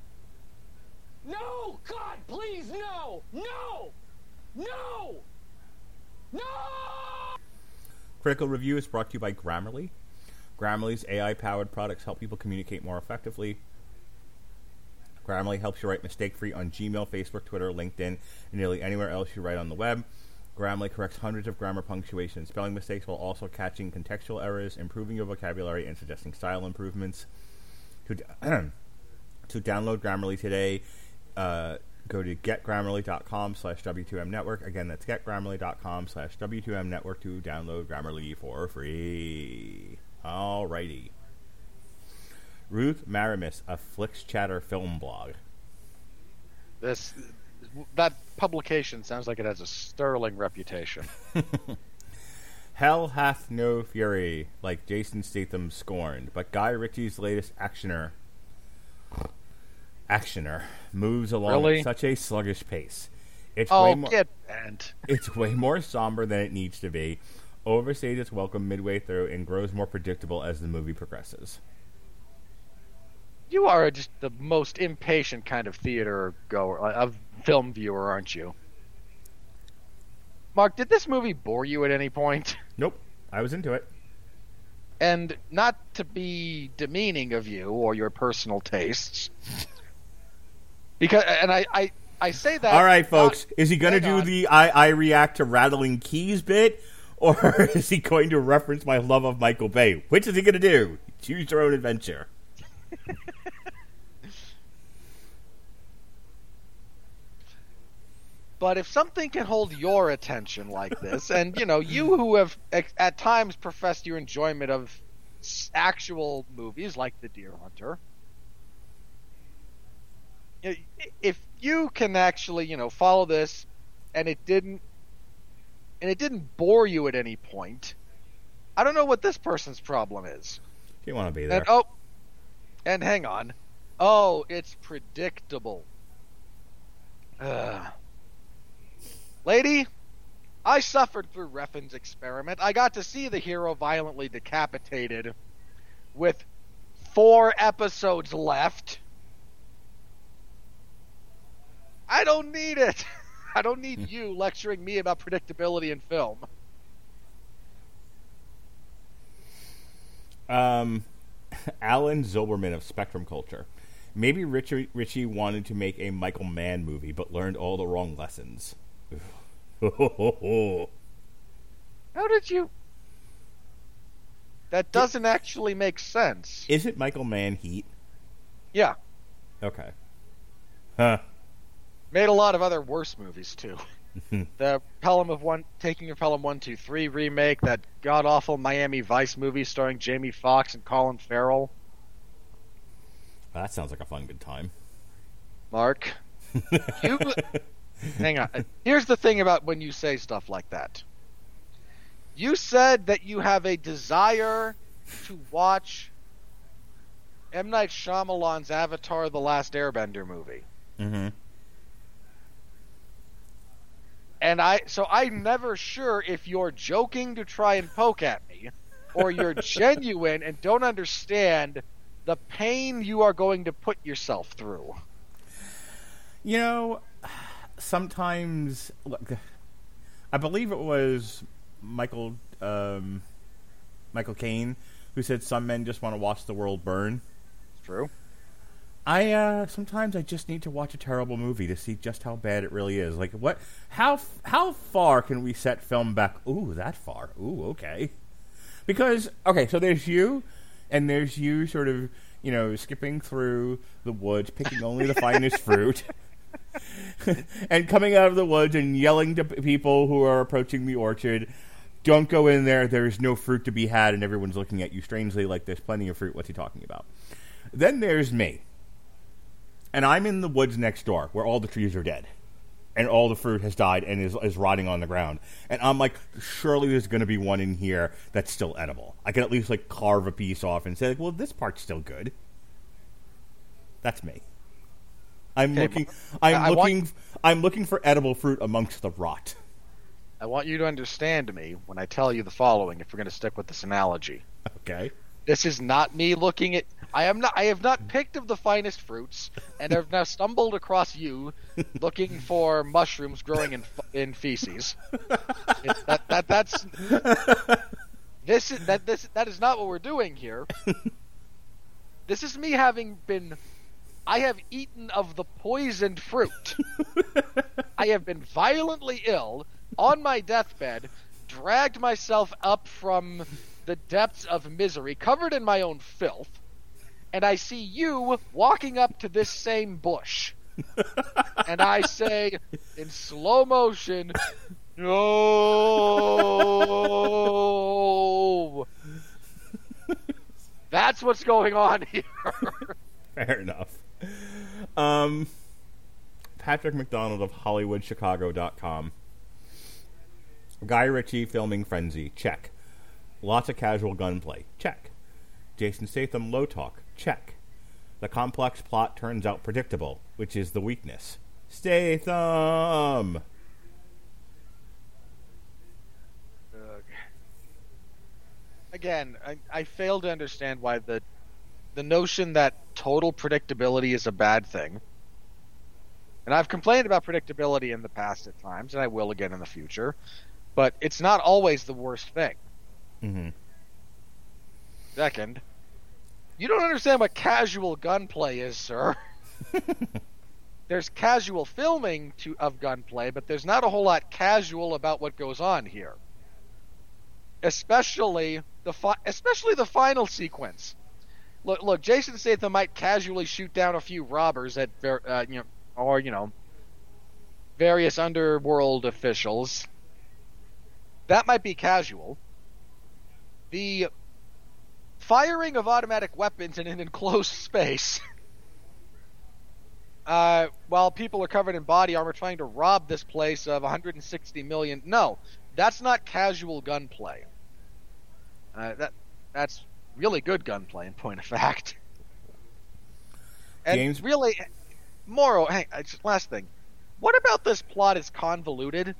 Speaker 5: No, God, please, no! No! No! No!
Speaker 1: Critical Review is brought to you by Grammarly. Grammarly's A I-powered products help people communicate more effectively. Grammarly helps you write mistake-free on Gmail, Facebook, Twitter, LinkedIn, and nearly anywhere else you write on the web. Grammarly corrects hundreds of grammar, punctuation, and spelling mistakes while also catching contextual errors, improving your vocabulary, and suggesting style improvements. To, to download Grammarly today, uh, go to getgrammarly.com slash W2M network. Again, that's getgrammarly.com slash W2M network to download Grammarly for free. Alrighty. Ruth Maramis, a Flix Chatter film blog.
Speaker 2: this that publication sounds like it has a sterling reputation.
Speaker 1: Hell hath no fury, like Jason Statham scorned, but Guy Ritchie's latest actioner actioner moves along
Speaker 2: Really?
Speaker 1: at such a sluggish pace. It's
Speaker 2: Oh,
Speaker 1: way more
Speaker 2: get bent.
Speaker 1: it's way more somber than it needs to be, overstays its welcome midway through, and grows more predictable as the movie progresses.
Speaker 2: You are just the most impatient kind of theater goer, uh, of film viewer, aren't you? Mark, did this movie bore you at any point?
Speaker 1: Nope, I was into it.
Speaker 2: And not to be demeaning of you or your personal tastes, because and I I, I say that.
Speaker 1: All right,
Speaker 2: not-
Speaker 1: folks, is he going to
Speaker 2: hang
Speaker 1: do
Speaker 2: on.
Speaker 1: the I, I react to rattling keys bit, or is he going to reference my love of Michael Bay? Which is he going to do? Choose your own adventure.
Speaker 2: But if something can hold your attention like this, and you know, you who have ex- at times professed your enjoyment of s- actual movies like The Deer Hunter, i- if you can actually, you know, follow this, and it didn't and it didn't bore you at any point, I don't know what this person's problem is.
Speaker 1: You want to be there.
Speaker 2: And, oh, and hang on. Oh, it's predictable. Ugh. Lady, I suffered through Refn's experiment. I got to see the hero violently decapitated with four episodes left. I don't need it. I don't need you lecturing me about predictability in film.
Speaker 1: Um, Alan Zilberman of Spectrum Culture. Maybe Richie, Richie wanted to make a Michael Mann movie, but learned all the wrong lessons.
Speaker 2: How did you... That doesn't actually make sense.
Speaker 1: Is it Michael Mann Heat?
Speaker 2: Yeah.
Speaker 1: Okay. Huh.
Speaker 2: Made a lot of other worse movies, too. The Pelham of One, Taking of Pelham one two three remake, that god-awful Miami Vice movie starring Jamie Foxx and Colin Farrell.
Speaker 1: Well, that sounds like a fun, good time.
Speaker 2: Mark, you... Hang on. Here's the thing about when you say stuff like that. You said that you have a desire to watch M. Night Shyamalan's Avatar: The Last Airbender movie.
Speaker 1: Mm-hmm.
Speaker 2: And I, so I'm never sure if you're joking to try and poke at me, or you're genuine and don't understand the pain you are going to put yourself through.
Speaker 1: You know, sometimes, look, I believe it was Michael um, Michael Caine who said some men just want to watch the world burn.
Speaker 2: It's true.
Speaker 1: I uh, sometimes I just need to watch a terrible movie to see just how bad it really is. Like, what? How how far can we set film back? Ooh, that far. Ooh, okay. Because okay, so there's you, and there's you, sort of, you know, skipping through the woods, picking only the finest fruit, and coming out of the woods and yelling to p- people who are approaching the orchard, "Don't go in there. There's no fruit to be had," and everyone's looking at you strangely like there's plenty of fruit. What's he talking about? Then there's me. And I'm in the woods next door where all the trees are dead. And all the fruit has died and is, is rotting on the ground. And I'm like, surely there's going to be one in here that's still edible. I can at least like carve a piece off and say, like, well, this part's still good. That's me. I'm
Speaker 2: Okay,
Speaker 1: looking
Speaker 2: I-
Speaker 1: I'm
Speaker 2: I
Speaker 1: looking
Speaker 2: want-
Speaker 1: I'm looking for edible fruit amongst the rot.
Speaker 2: I want you to understand me when I tell you the following, if we're going to stick with this analogy.
Speaker 1: Okay.
Speaker 2: This is not me looking at... I am not. I have not picked of the finest fruits, and have now stumbled across you looking for mushrooms growing in in feces. It, that, that that's this is that this that is not what we're doing here. This is me having been. I have eaten of the poisoned fruit. I have been violently ill on my deathbed, dragged myself up from the depths of misery, covered in my own filth. And I see you walking up to this same bush. And I say, in slow motion, no! That's what's going on here.
Speaker 1: Fair enough. Um, Patrick McDonald of Hollywood Chicago dot com. Guy Ritchie filming Frenzy. Check. Lots of casual gunplay. Check. Jason Statham low talk. Check. The complex plot turns out predictable, which is the weakness. Statham!
Speaker 2: Again, I, I fail to understand why the the notion that total predictability is a bad thing. And I've complained about predictability in the past at times, and I will again in the future. But it's not always the worst thing.
Speaker 1: Mm-hmm.
Speaker 2: Second, you don't understand what casual gunplay is, sir. There's casual filming to, of gunplay, but there's not a whole lot casual about what goes on here. Especially the fi- especially the final sequence. Look, look, Jason Statham might casually shoot down a few robbers at, ver- uh, you know, or you know, various underworld officials. That might be casual. The firing of automatic weapons in an enclosed space uh, while people are covered in body armor trying to rob this place of one hundred sixty million. No, that's not casual gunplay. Uh, that that's really good gunplay, in point of fact. And
Speaker 1: James-
Speaker 2: really, Morrow, hey, uh, just last thing. What about this plot is convoluted?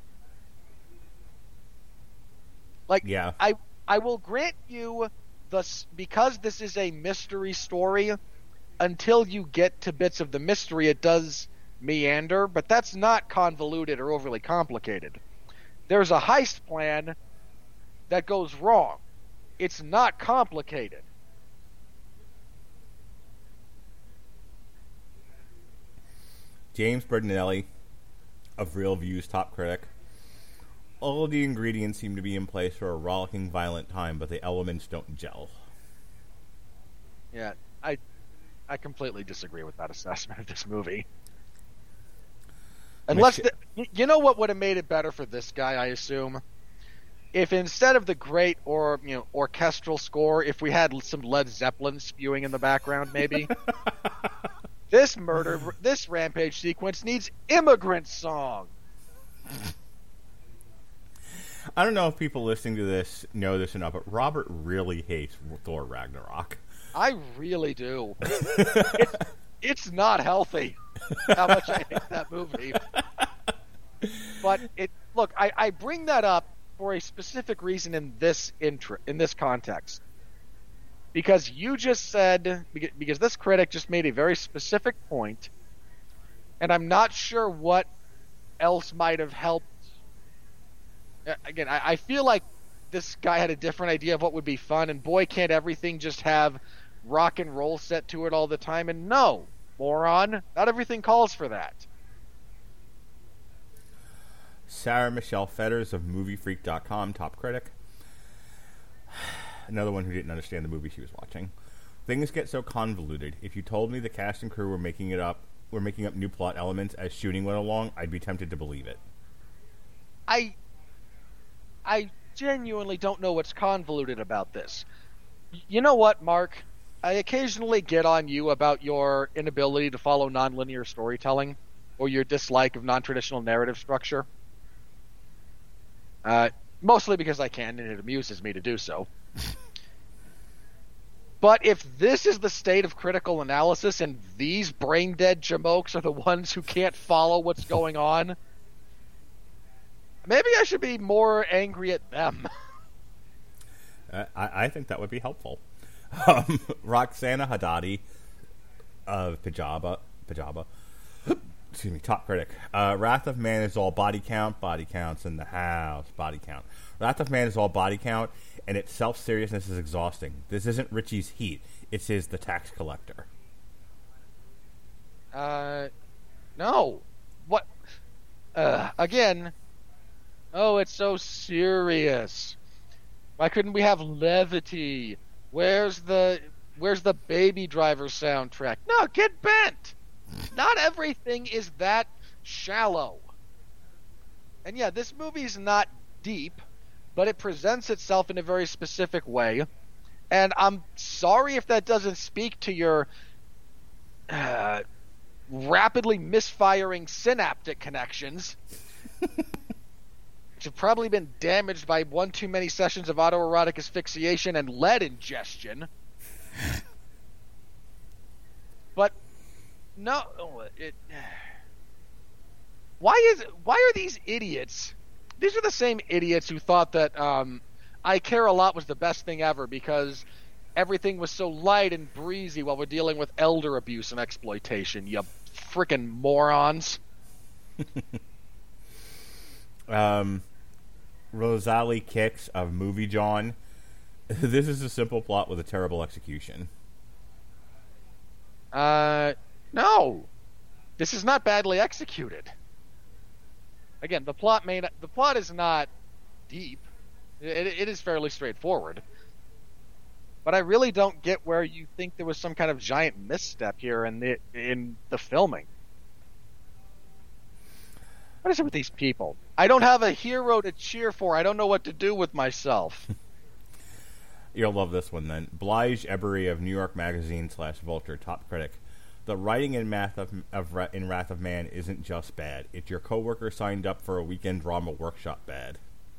Speaker 2: Like,
Speaker 1: Yeah.
Speaker 2: I I will grant you the s- because this is a mystery story. Until you get to bits of the mystery, it does meander, but that's not convoluted or overly complicated. There's a heist plan that goes wrong. It's not complicated.
Speaker 1: James Bertinelli of Real Views top critic. All the ingredients seem to be in place for a rollicking, violent time, but the elements don't gel.
Speaker 2: Yeah, I I completely disagree with that assessment of this movie. Unless
Speaker 1: Mich-
Speaker 2: the, y- you know what would have made it better for this guy, I assume, if instead of the great or you know orchestral score, if we had some Led Zeppelin spewing in the background, maybe. This murder, this rampage sequence needs Immigrant Song.
Speaker 1: I don't know if people listening to this know this or not, but Robert really hates Thor Ragnarok.
Speaker 2: I really do. it's, it's not healthy how much I hate that movie. But it look, I, I bring that up for a specific reason in this intro, in this context. Because you just said, because this critic just made a very specific point, and I'm not sure what else might have helped. Again, I, I feel like this guy had a different idea of what would be fun, and boy, can't everything just have rock and roll set to it all the time. And no, moron, not everything calls for that.
Speaker 1: Sarah Michelle Fetters of Movie Freak dot com, top critic. Another one who didn't understand the movie she was watching. Things get so convoluted. If you told me the cast and crew were making it up, were making up new plot elements as shooting went along, I'd be tempted to believe it.
Speaker 2: I, I genuinely don't know what's convoluted about this. You know what, Mark? I occasionally get on you about your inability to follow nonlinear storytelling or your dislike of non-traditional narrative structure. Uh, mostly because I can, and it amuses me to do so. But if this is the state of critical analysis and these brain-dead jamokes are the ones who can't follow what's going on, maybe I should be more angry at them.
Speaker 1: Uh, I, I think that would be helpful. Um, Roxana Haddadi of Pajaba, Pajaba, excuse me, top critic. Uh, Wrath of Man is all body count, body counts in the house, body count. Wrath of Man is all body count, and its self-seriousness is exhausting. This isn't Richie's Heat. It's his The Tax Collector.
Speaker 2: Uh, no. What? Uh, again. Oh, it's so serious. Why couldn't we have levity? Where's the Where's the Baby Driver soundtrack? No, get bent. Not everything is that shallow. And yeah, this movie's not deep, but it presents itself in a very specific way. And I'm sorry if that doesn't speak to your uh, rapidly misfiring synaptic connections, which have probably been damaged by one too many sessions of autoerotic asphyxiation and lead ingestion. But no, it. Why is why are these idiots? These are the same idiots who thought that um, I Care a Lot was the best thing ever because everything was so light and breezy while we're dealing with elder abuse and exploitation. You frickin' morons.
Speaker 1: um, Rosalie Kicks of Movie John. This is a simple plot with a terrible execution.
Speaker 2: Uh, no, this is not badly executed. Again, the plot may not, the plot is not deep. It, it is fairly straightforward. But I really don't get where you think there was some kind of giant misstep here in the in the filming. What is it with these people? I don't have a hero to cheer for. I don't know what to do with myself.
Speaker 1: You'll love this one then. Blige Ebery of New York Magazine slash Vulture, top critic. The writing in Math of, of in Wrath of Man isn't just bad. It's your coworker signed up for a weekend drama workshop bad.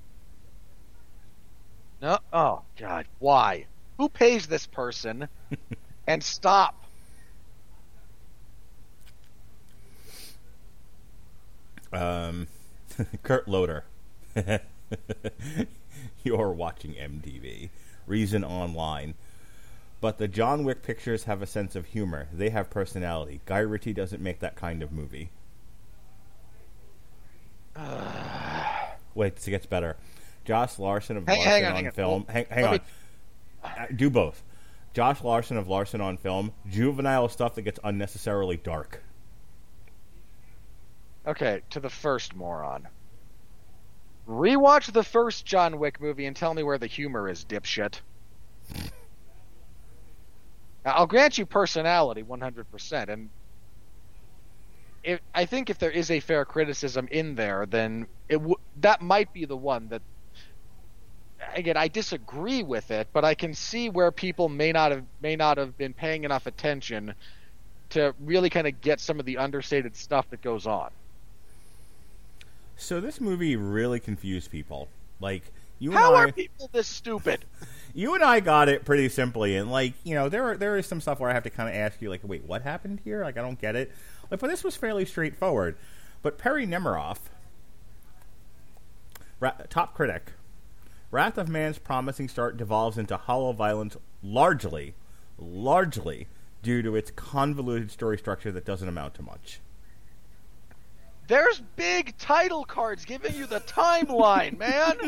Speaker 2: No, oh God, why? Who pays this person? And stop.
Speaker 1: Um, Kurt Loder. You're watching M T V. Reason Online. But the John Wick pictures have a sense of humor. They have personality. Guy Ritchie doesn't make that kind of movie. Wait, it gets better. Josh Larson of
Speaker 2: Hang-
Speaker 1: Larson
Speaker 2: hang on,
Speaker 1: on
Speaker 2: hang on.
Speaker 1: Film.
Speaker 2: Oh,
Speaker 1: hang hang
Speaker 2: let
Speaker 1: on.
Speaker 2: me-
Speaker 1: Uh, do both. Josh Larson of Larson on Film. Juvenile stuff that gets unnecessarily dark.
Speaker 2: Okay, to the first moron. Rewatch the first John Wick movie and tell me where the humor is, dipshit. Now, I'll grant you personality one hundred percent, and if, I think if there is a fair criticism in there, then it w- that might be the one that, again, I disagree with it, but I can see where people may not have may not have been paying enough attention to really kind of get some of the understated stuff that goes on.
Speaker 1: So this movie really confused people. Like, you and
Speaker 2: How
Speaker 1: I...
Speaker 2: are people this stupid?
Speaker 1: You and I got it pretty simply, and like you know, there are, there is some stuff where I have to kind of ask you, like, wait, what happened here? Like, I don't get it. Like, but this was fairly straightforward. But Perry Nemiroff, ra- top critic, Wrath of Man's promising start devolves into hollow violence, largely, largely due to its convoluted story structure that doesn't amount to much.
Speaker 2: There's big title cards giving you the timeline, man.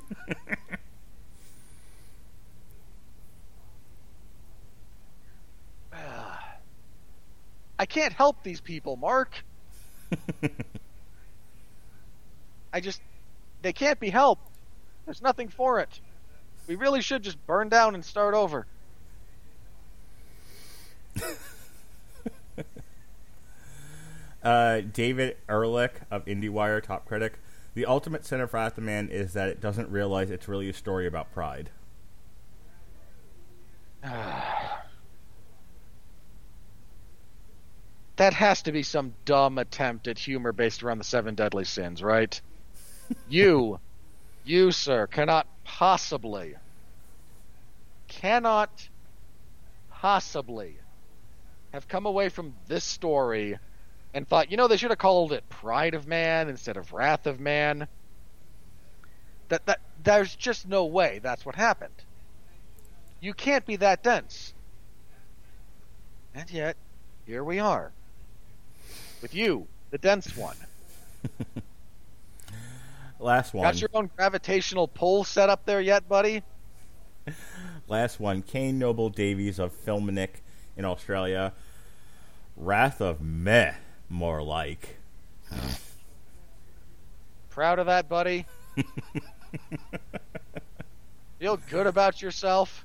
Speaker 2: I can't help these people, Mark. I just... They can't be helped. There's nothing for it. We really should just burn down and start over.
Speaker 1: uh, David Ehrlich of IndieWire, top critic. The ultimate sin of Wrath of Man is that it doesn't realize it's really a story about pride.
Speaker 2: That has to be some dumb attempt at humor based around the seven deadly sins, right? You, you, sir, cannot possibly, cannot possibly have come away from this story and thought, you know, they should have called it Pride of Man instead of Wrath of Man. That that there's just no way that's what happened. You can't be that dense. And yet, here we are. With you, the dense one.
Speaker 1: Last one.
Speaker 2: Got your own gravitational pull set up there yet, buddy?
Speaker 1: Last one. Kane Noble Davies of Filminic in Australia. Wrath of Meh, more like.
Speaker 2: Proud of that, buddy? Feel good about yourself?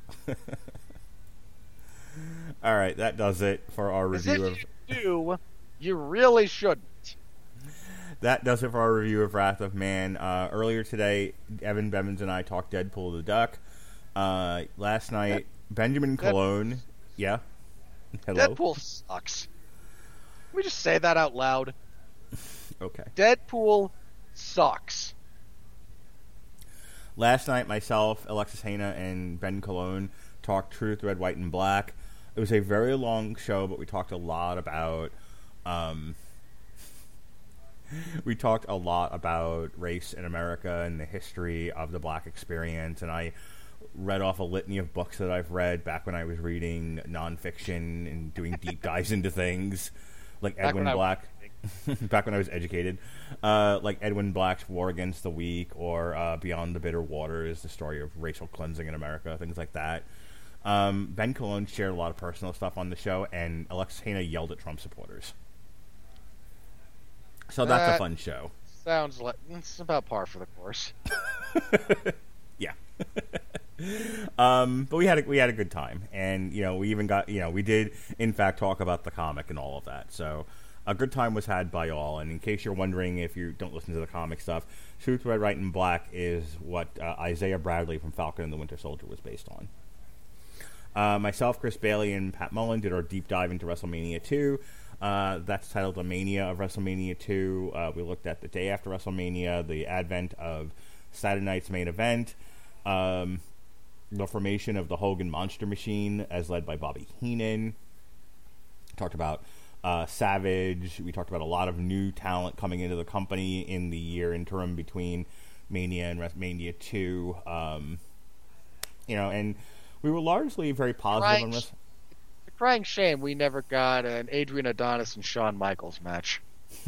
Speaker 1: All right, that does it for our
Speaker 2: As
Speaker 1: review
Speaker 2: if
Speaker 1: of...
Speaker 2: you do, you really shouldn't.
Speaker 1: That does it for our review of Wrath of Man. Uh, earlier today, Evan Bevins and I talked Deadpool the Duck. Uh, last night, Benjamin Cologne... Yeah? Hello?
Speaker 2: Deadpool sucks. Can we just say that out loud?
Speaker 1: Okay.
Speaker 2: Deadpool sucks.
Speaker 1: Last night, myself, Alexis Hana, and Ben Cologne talked Truth, Red, White, and Black. It was a very long show, but we talked a lot about... Um, we talked a lot about race in America and the history of the black experience, and I read off a litany of books that I've read back when I was reading nonfiction and doing deep dives into things, like
Speaker 2: Back
Speaker 1: Edwin
Speaker 2: when I-
Speaker 1: Black. Back when I was educated, uh, like Edwin Black's War Against the Weak, or uh, Beyond the Bitter Waters, the story of racial cleansing in America, things like that. Um, Ben Cologne shared a lot of personal stuff on the show, and Alexis Hana yelled at Trump supporters. So that's a
Speaker 2: That-
Speaker 1: fun show.
Speaker 2: Sounds like it's about par for the course.
Speaker 1: Yeah. um, but we had a, we had a good time, and you know we even got you know we did in fact talk about the comic and all of that. So a good time was had by all. And in case you're wondering if you don't listen to the comic stuff, Truth, Red, White, and Black is what uh, Isaiah Bradley from Falcon and the Winter Soldier was based on. Uh, myself, Chris Bailey, and Pat Mullen did our deep dive into WrestleMania two. Uh, that's titled The Mania of WrestleMania two. Uh, we looked at the day after WrestleMania, the advent of Saturday night's main event, um, the formation of the Hogan Monster Machine as led by Bobby Heenan. Talked about uh, Savage. We talked about a lot of new talent coming into the company in the year interim between Mania and WrestleMania two. Um, you know, and we were largely very positive
Speaker 2: Right.
Speaker 1: on this.
Speaker 2: Crying shame we never got an Adrian Adonis and Shawn Michaels match.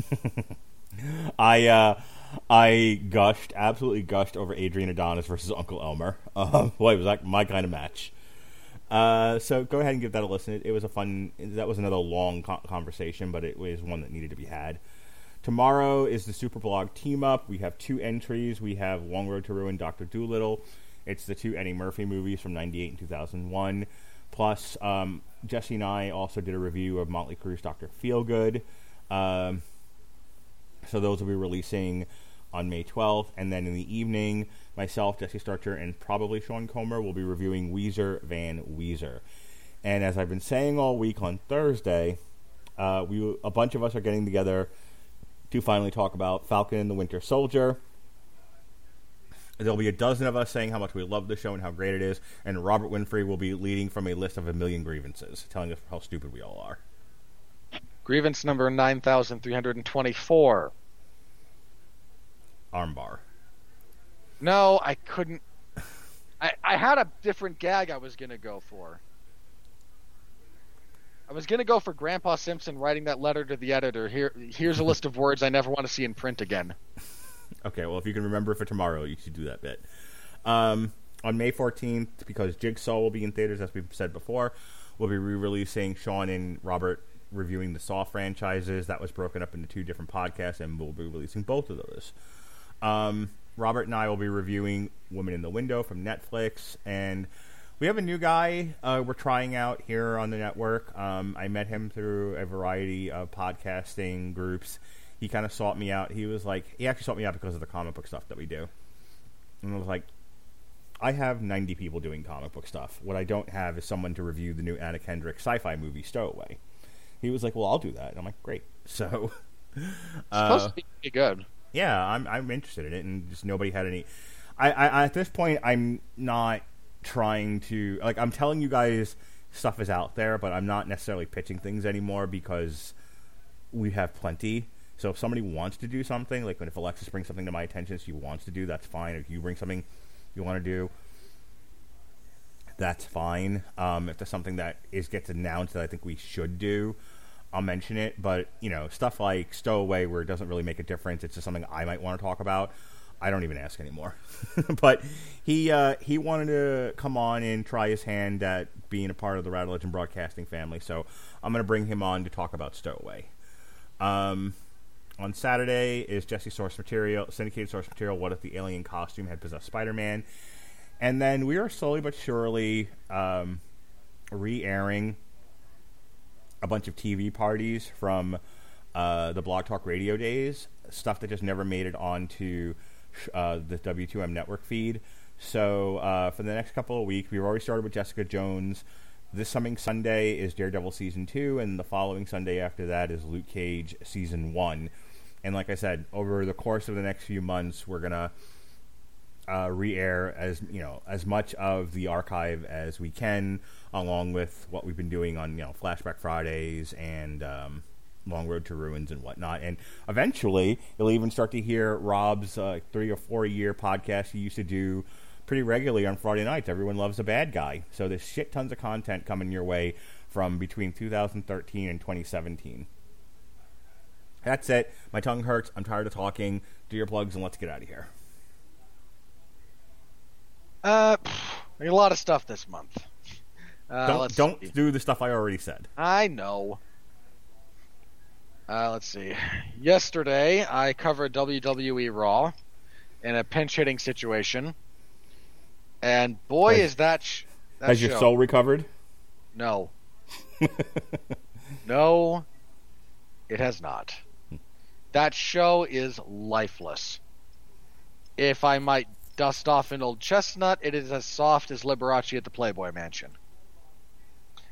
Speaker 1: I uh, I gushed, absolutely gushed over Adrian Adonis versus Uncle Elmer. Uh, boy, was that my kind of match. Uh, so go ahead and give that a listen. It, it was a fun. That was another long co- conversation, but it was one that needed to be had. Tomorrow is the Superblog team up. We have two entries. We have Long Road to Ruin, Doctor Dolittle. It's the two Eddie Murphy movies from ninety-eight and two thousand one. Plus, um, Jesse and I also did a review of Motley Crue's Doctor Feelgood. Um, so those will be releasing on May twelfth. And then in the evening, myself, Jesse Starcher, and probably Sean Comer will be reviewing Weezer Van Weezer. And as I've been saying all week on Thursday, uh, we a bunch of us are getting together to finally talk about Falcon and the Winter Soldier. There'll be a dozen of us saying how much we love the show and how great it is, and Robert Winfrey will be leading from a list of a million grievances, telling us how stupid we all are.
Speaker 2: Grievance number nine thousand three hundred twenty-four.
Speaker 1: Armbar.
Speaker 2: No, I couldn't. I, I had a different gag I was going to go for. I was going to go for Grandpa Simpson writing that letter to the editor. Here, Here's a list of words I never want to see in print again.
Speaker 1: Okay, well, if you can remember for tomorrow, you should do that bit. Um, on May fourteenth, because Jigsaw will be in theaters, as we've said before, we'll be re-releasing Sean and Robert reviewing the Saw franchises. That was broken up into two different podcasts, and we'll be releasing both of those. Um, Robert and I will be reviewing Woman in the Window from Netflix, and we have a new guy uh, we're trying out here on the network. Um, I met him through a variety of podcasting groups. He kind of sought me out. He was like, he actually sought me out because of the comic book stuff that we do. And I was like, I have ninety people doing comic book stuff. What I don't have is someone to review the new Anna Kendrick sci-fi movie, Stowaway. He was like, well, I'll do that. And I'm like, great. So,
Speaker 2: It's supposed to be pretty good.
Speaker 1: yeah, I'm I'm interested in it, and just nobody had any. I, I at this point, I'm not trying to, like, I'm telling you guys stuff is out there, but I'm not necessarily pitching things anymore because we have plenty. So if somebody wants to do something, like if Alexis brings something to my attention she wants to do, that's fine. If you bring something you want to do, that's fine. Um, if there's something that is gets announced that I think we should do, I'll mention it. But, you know, stuff like Stowaway where it doesn't really make a difference, it's just something I might want to talk about, I don't even ask anymore. But he uh, he wanted to come on and try his hand at being a part of the Rad Legend Broadcasting family, so I'm going to bring him on to talk about Stowaway. Um... On Saturday is Jesse Source Material, syndicated source material, What If the Alien Costume Had Possessed Spider-Man? And then we are slowly but surely um, re-airing a bunch of T V parties from uh, the Blog Talk Radio days, stuff that just never made it onto uh, the W two M network feed. So uh, for the next couple of weeks, we've already started with Jessica Jones. This coming Sunday is Daredevil Season two, and the following Sunday after that is Luke Cage Season one. And like I said, over the course of the next few months, we're going to uh, re-air as, you know, as much of the archive as we can, along with what we've been doing on, you know, Flashback Fridays and um, Long Road to Ruins and whatnot. And eventually, you'll even start to hear Rob's uh, three or four year podcast he used to do pretty regularly on Friday nights. Everyone Loves a Bad Guy. So there's shit tons of content coming your way from between two thousand thirteen and twenty seventeen. That's it. My tongue hurts. I'm tired of talking. Do your plugs and let's get out of here.
Speaker 2: Uh, a lot of stuff this month. Uh,
Speaker 1: don't
Speaker 2: let's
Speaker 1: don't
Speaker 2: see.
Speaker 1: do the stuff I already said.
Speaker 2: I know. Uh, let's see. Yesterday, I covered W W E Raw in a pinch-hitting situation. And boy,
Speaker 1: Has-
Speaker 2: is that, sh- that
Speaker 1: Has
Speaker 2: show.
Speaker 1: your soul recovered?
Speaker 2: No. No, it has not. That show is lifeless. If I might dust off an old chestnut, it is as soft as Liberace at the Playboy Mansion.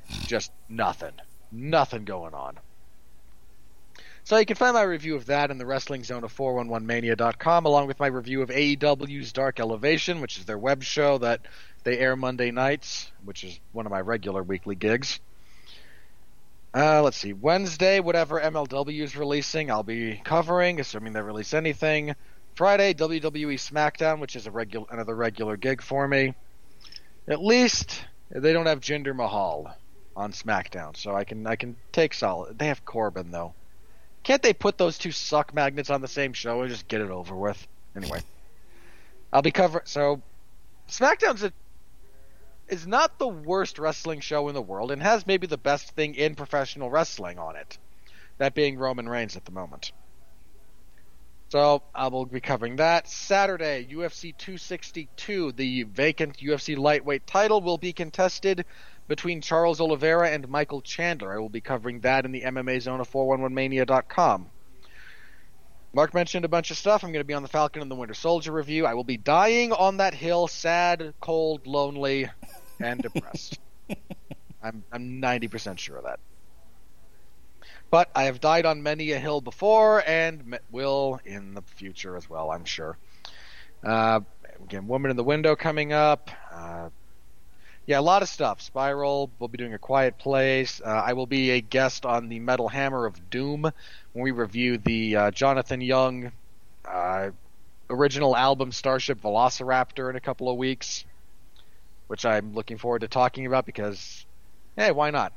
Speaker 2: Just nothing. Nothing going on. So you can find my review of that in the Wrestling Zone of four one one mania dot com, along with my review of A E W's Dark Elevation, which is their web show that they air Monday nights, which is one of my regular weekly gigs. Uh, let's see. Wednesday, whatever M L W is releasing, I'll be covering, assuming they release anything. Friday, W W E SmackDown, which is a regular, another regular gig for me. At least they don't have Jinder Mahal on SmackDown, so I can I can take solid. They have Corbin though. Can't they put those two suck magnets on the same show and just get it over with? Anyway, I'll be covering. So SmackDown's a is not the worst wrestling show in the world and has maybe the best thing in professional wrestling on it, that being Roman Reigns at the moment. So I will be covering that. Saturday, U F C two sixty-two, the vacant U F C lightweight title will be contested between Charles Oliveira and Michael Chandler. I will be covering that in the M M A Zone of four one one mania dot com. Mark mentioned a bunch of stuff. I'm going to be on the Falcon and the Winter Soldier review. I will be dying on that hill, sad, cold, lonely, and depressed. I'm I'm ninety percent sure of that. But I have died on many a hill before, and will in the future as well, I'm sure. Uh, again, Woman in the Window coming up. Uh, yeah, a lot of stuff. Spiral. We'll be doing A Quiet Place. Uh, I will be a guest on the Metal Hammer of Doom when we review the uh, Jonathan Young uh, original album Starship Velociraptor in a couple of weeks, which I'm looking forward to talking about because, hey, why not?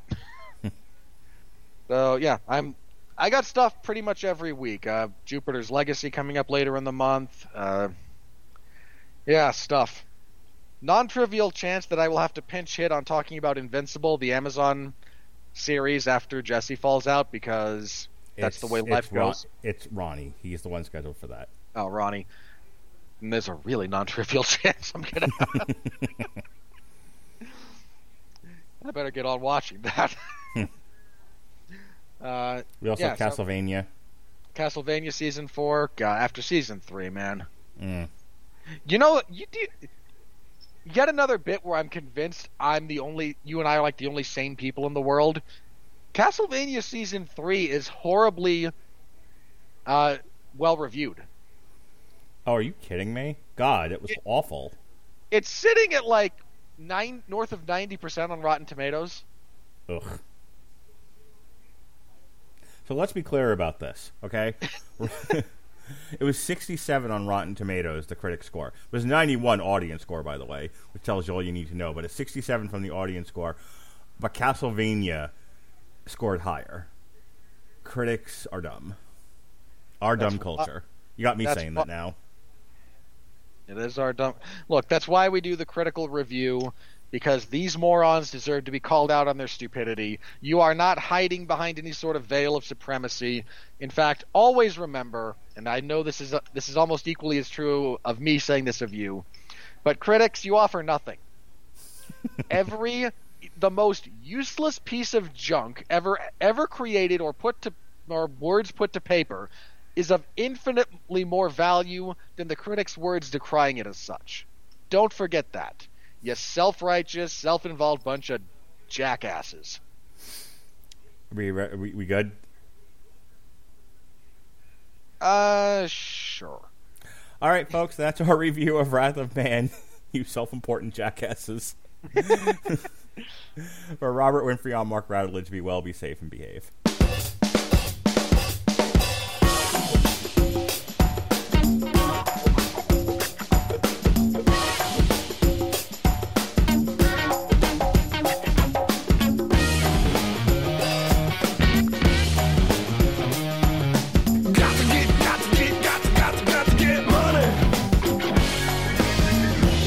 Speaker 2: So yeah, I'm. I got stuff pretty much every week. Uh, Jupiter's Legacy coming up later in the month. Uh, yeah, stuff. Non-trivial chance that I will have to pinch hit on talking about Invincible, the Amazon series, after Jesse falls out because that's
Speaker 1: It's-
Speaker 2: the way life
Speaker 1: it's Ron-
Speaker 2: goes.
Speaker 1: It's Ronnie. He's the one scheduled for that.
Speaker 2: Oh, Ronnie. And there's a really non-trivial chance I'm gonna. I better get on watching that. uh,
Speaker 1: We also
Speaker 2: yeah,
Speaker 1: have
Speaker 2: so-
Speaker 1: Castlevania.
Speaker 2: Castlevania season four. God, after season three, man.
Speaker 1: Mm.
Speaker 2: You know, you do. Yet another bit where I'm convinced I'm the only. You and I are like the only sane people in the world. Castlevania season three is horribly uh, well reviewed.
Speaker 1: Oh, are you kidding me? God, it was
Speaker 2: It-
Speaker 1: awful.
Speaker 2: It's sitting at like nine north of ninety percent on Rotten Tomatoes.
Speaker 1: Ugh. So let's be clear about this, okay? It was sixty-seven on Rotten Tomatoes, the critic score. It was ninety-one audience score, by the way, which tells you all you need to know. But it's sixty-seven from the audience score. But Castlevania scored higher. Critics are dumb. Our
Speaker 2: That's
Speaker 1: dumb
Speaker 2: wh-
Speaker 1: culture. You got me
Speaker 2: that's
Speaker 1: saying
Speaker 2: wh-
Speaker 1: that now.
Speaker 2: It is our dumb. Look, that's why we do the critical review, because these morons deserve to be called out on their stupidity. You are not hiding behind any sort of veil of supremacy. In fact, always remember, and I know this is this is almost equally as true of me saying this of you, but critics, you offer nothing. Every the most useless piece of junk ever ever created or put to or words put to paper is of infinitely more value than the critic's words decrying it as such. Don't forget that. You self-righteous, self-involved bunch of jackasses.
Speaker 1: Are we, re- are we, we good?
Speaker 2: Uh, sure.
Speaker 1: All right, folks, that's our review of Wrath of Man. You self-important jackasses. For Robert Winfrey, I'm Mark Radulich. Be well, be safe, and behave.